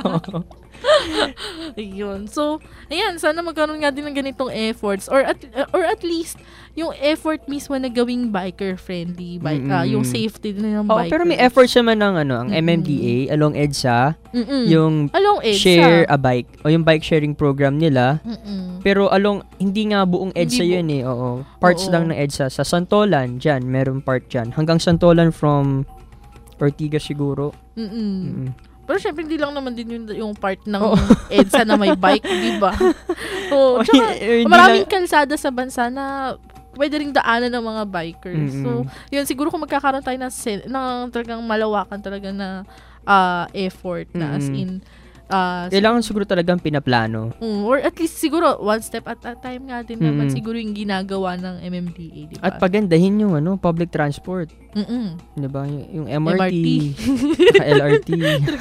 Ayun. So, ayan, sana magkaroon nga din ng ganitong efforts or at or at least yung effort mismo na gawing biker friendly, bike, ah, yung safety din ng Oh, biker. pero may efforts naman ng ano, ang M M D A along EDSA, Mm-mm. yung Along EDSA. share a bike o yung bike sharing program nila. Mm-mm. Pero along hindi nga buong EDSA Hindi bu- yun eh. Oo. Parts Oo. lang ng EDSA sa Santolan, diyan, meron part diyan. Hanggang Santolan from Ortigas siguro. Mm-mm. Mm-mm. Pero syempre, hindi lang naman din yung, yung part ng oh. EDSA na may bike, di ba? So, tsaka, maraming kalsada sa bansa na pwede ring daanan ng mga bikers. Mm-hmm. So, yun, siguro kung magkakaroon tayo ng, sen- ng talagang malawakan talaga na uh, effort na mm-hmm. as in, Uh, kailangan siguro talagang pinaplano. Um, or at least siguro one step at a time nga din naman mm-hmm. siguro yung ginagawa ng M M D A, diba? At pagandahin yung ano, public transport. Mm-mm. Diba? Yung, yung M R T, M R T. L R T.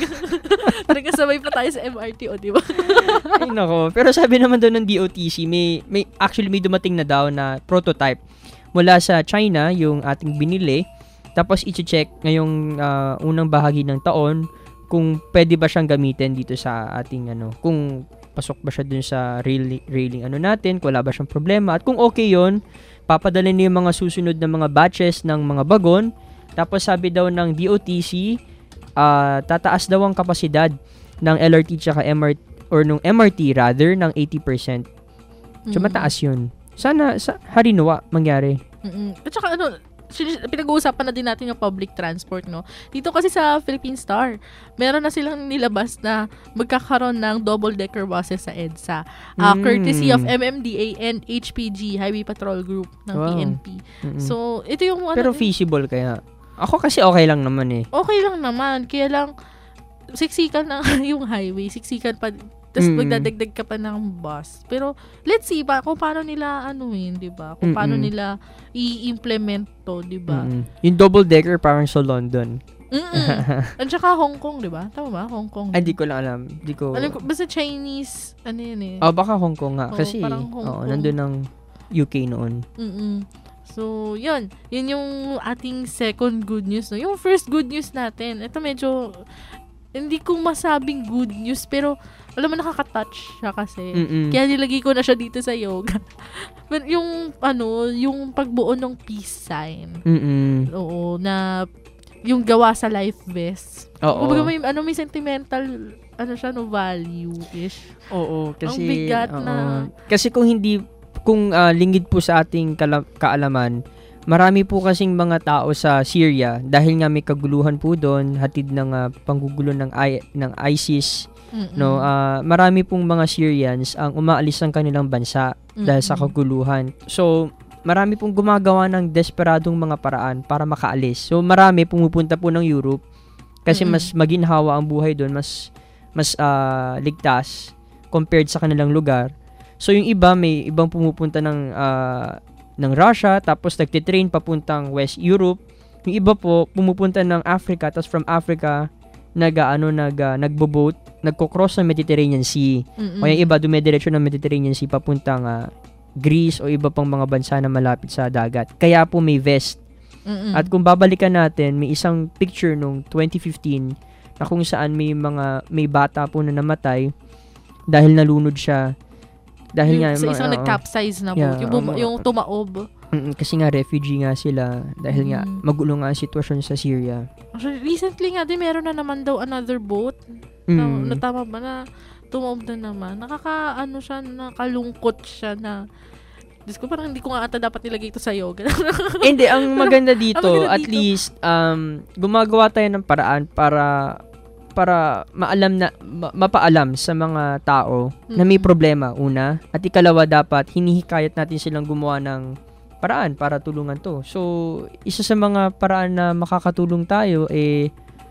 Talaga sabay pa tayo sa M R T, o diba? Ay nako. Pero sabi naman doon ng D O T C, may, may actually may dumating na daw na prototype mula sa China, yung ating binili. Tapos i-check ngayong uh, unang bahagi ng taon kung pwede ba siyang gamitin dito sa ating ano, kung pasok ba siya dun sa railing, railing ano natin, kung wala ba siyang problema. At kung okay yon, papadalhin niyo yung mga susunod na mga batches ng mga bagon. Tapos sabi daw ng D O T C, uh, tataas daw ang kapasidad ng L R T tsaka M R T, or nung M R T rather, ng eighty percent. So, mm-hmm. mataas yun. Sana, sa harinawa mangyari. Mm-hmm. At saka ano, pinag-uusapan na din natin yung public transport, no? Dito kasi sa Philippine Star, meron na silang nilabas na magkakaroon ng double-decker buses sa EDSA. Uh, mm. Courtesy of M M D A and H P G, Highway Patrol Group ng wow. P N P. Mm-hmm. So, ito yung... Pero ano, feasible kaya? Ako kasi okay lang naman eh. Okay lang naman. Kaya lang, siksikan na yung highway. Siksikan pa... Tapos mm-hmm. magdadagdag ka pa ng bus. Pero, let's see ba kung paano nila anuhin, di ba? Kung mm-hmm. paano nila i-implement to, di ba? Mm-hmm. Yung double-decker parang sa London. Mm-mm. At saka Hong Kong, di ba? Tama ba? Hong Kong. Ay, di ko lang alam. Di ko... Alam ko, basta Chinese, ano yun eh. Oh, baka Hong Kong nga. Oh, kasi, oh, nandun ang U K noon. Mm-mm. So, yun. Yun yung ating second good news. No? Yung first good news natin, ito medyo, hindi ko masabing good news, pero alam mo, nakaka-touch siya kasi. Mm-mm. Kaya nilagay ko na siya dito sa yoga. But yung, ano, yung pagbuo ng peace sign. Mm-mm. Oo, na yung gawa sa life vest. Oo. Kumbaga may, ano, may sentimental, ano siya, no, value-ish. Oo, kasi... Ang bigat oo. na... Kasi kung hindi, kung uh, lingid po sa ating kala- kaalaman, marami po kasing mga tao sa Syria, dahil nga may kaguluhan po doon, hatid ng uh, panggugulo ng, I- ng ISIS, mm-mm. no, uh, marami pong mga Syrians ang umaalis ng kanilang bansa mm-mm. dahil sa kaguluhan. So, marami pong gumagawa ng desperadong mga paraan para makaalis. So, marami pumupunta po ng Europe kasi mm-mm. mas maginhawa ang buhay doon, mas mas uh, ligtas compared sa kanilang lugar. So, yung iba, may ibang pumupunta ng uh, ng Russia, tapos nagtitrain papuntang West Europe. Yung iba po, pumupunta ng Africa, tapos from Africa, nag, ano, nag, uh, nagbo-boat, nagko-cross ng Mediterranean Sea. Mm-mm. O yung iba, dumediretso ng Mediterranean Sea papuntang uh, Greece o iba pang mga bansa na malapit sa dagat. Kaya po may vest. Mm-mm. At kung babalikan natin, may isang picture nung twenty fifteen na kung saan may mga, may bata po na namatay dahil nalunod siya. Dahil yung, nga, sa isang uh, nag-capsize na yeah, boat. Yung, bum- um, yung tumaob. Mm, kasi nga refugee nga sila dahil mm. nga magulo nga ang sitwasyon sa Syria. Actually, recently nga din meron na naman daw another boat. Mm. Na, natama ba na tumaob na naman. Nakaka ano siya, nakalungkot siya na Diyos ko, parang hindi ko nga ata dapat nilagay ito sa yoga. Hindi, ang maganda dito, ang maganda at dito. least um, gumagawa tayo ng paraan para para maalam na ma- mapaalam sa mga tao mm-hmm. na may problema una, at ikalawa dapat hinihikayat natin silang gumawa ng paraan para tulungan to. So isa sa mga paraan na makakatulong tayo eh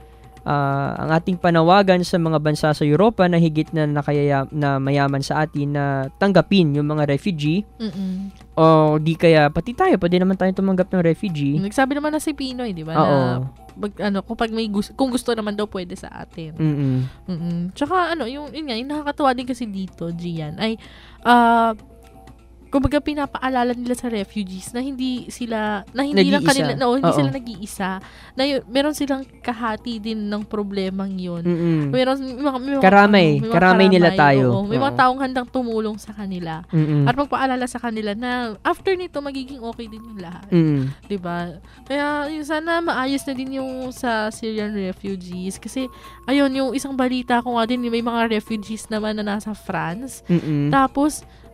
uh, ang ating panawagan sa mga bansa sa Europa na higit na nakayaya, na mayaman sa atin na tanggapin yung mga refugee. Mm-mm. O di kaya pati tayo pwede naman tayo tumanggap ng refugee. Nagsabi naman na si Pinoy, di ba? Oo. Na Bag, ano, kung pag may gusto, kung gusto naman daw pwede sa atin. Mm-mm. Mm-mm. Tsaka ano, yung yun nga, yung nakakatawa din kasi dito, Gian, ay uh, kumbaga pinapaalala nila sa refugees na hindi sila, na hindi nag-iisa. lang kanila, no, hindi Oo. sila nag-iisa. Na yun, meron silang kahati din ng problemang yun. Mm-mm. Meron, may mga, may mga, karamay. ano, may mga karamay nila tayo. Oo, may Oo. mga taong handang tumulong sa kanila. Mm-mm. At magpaalala sa kanila na after nito, magiging okay din yung lahat. Mm. Diba? Kaya, yun, sana maayos na din yung sa Syrian refugees. Kasi, ayun, yung isang balita ko nga din, may mga refugees naman na nasa France. Mm-mm. Tapos,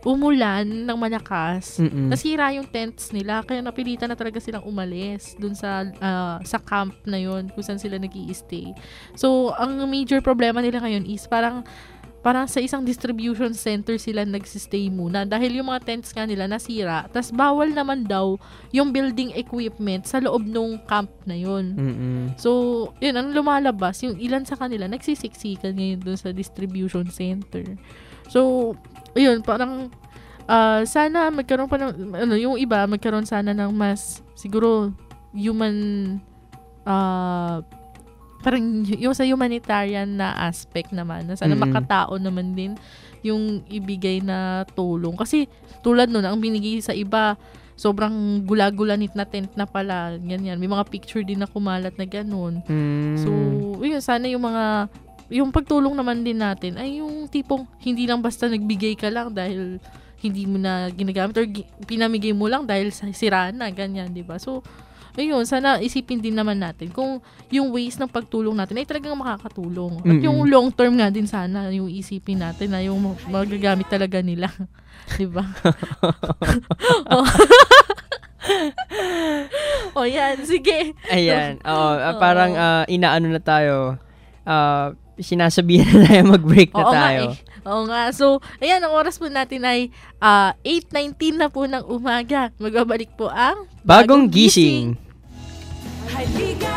umulan ng malakas, Mm-mm. nasira yung tents nila, kaya napilitan na talaga silang umalis dun sa uh, sa camp na yun, kung saan sila nag-i-stay. So, ang major problema nila ngayon is parang parang sa isang distribution center sila nagsistay muna dahil yung mga tents nga nila nasira, tas bawal naman daw yung building equipment sa loob nung camp na yun. Mm-mm. So, yun, ang lumalabas, yung ilan sa kanila nagsisiksikan ngayon dun sa distribution center. So, yun, parang uh, sana magkaroon pa ng, ano, yung iba, magkaroon sana ng mas, siguro, human, uh, parang yung sa humanitarian na aspect naman, na sana Mm-mm. makatao naman din yung ibigay na tulong. Kasi tulad nun, ang binigay sa iba, sobrang gula-gulanit na tent na pala, ganyan. May mga picture din na kumalat na ganun. Mm. So, yun, sana yung mga, yung pagtulong naman din natin, ay yung tipong hindi lang basta nagbigay ka lang dahil hindi mo na ginagamit or gi- pinamigay mo lang dahil sira na, ganyan, di ba? So, ayun, sana isipin din naman natin kung yung ways ng pagtulong natin ay talagang makakatulong. At Mm-mm. yung long term nga din sana yung isipin natin na yung magagamit talaga nila. Di ba? oh. oh, yan. Sige. Ayan. Oo, ah, Oo. parang ah, inaano na tayo. Ah, sinasabihan na tayo mag-break na Oo nga tayo. eh. Oo nga. So, ayan, ang oras po natin ay uh, eight nineteen na po ng umaga. Magbabalik po ang Bagong gising. Halika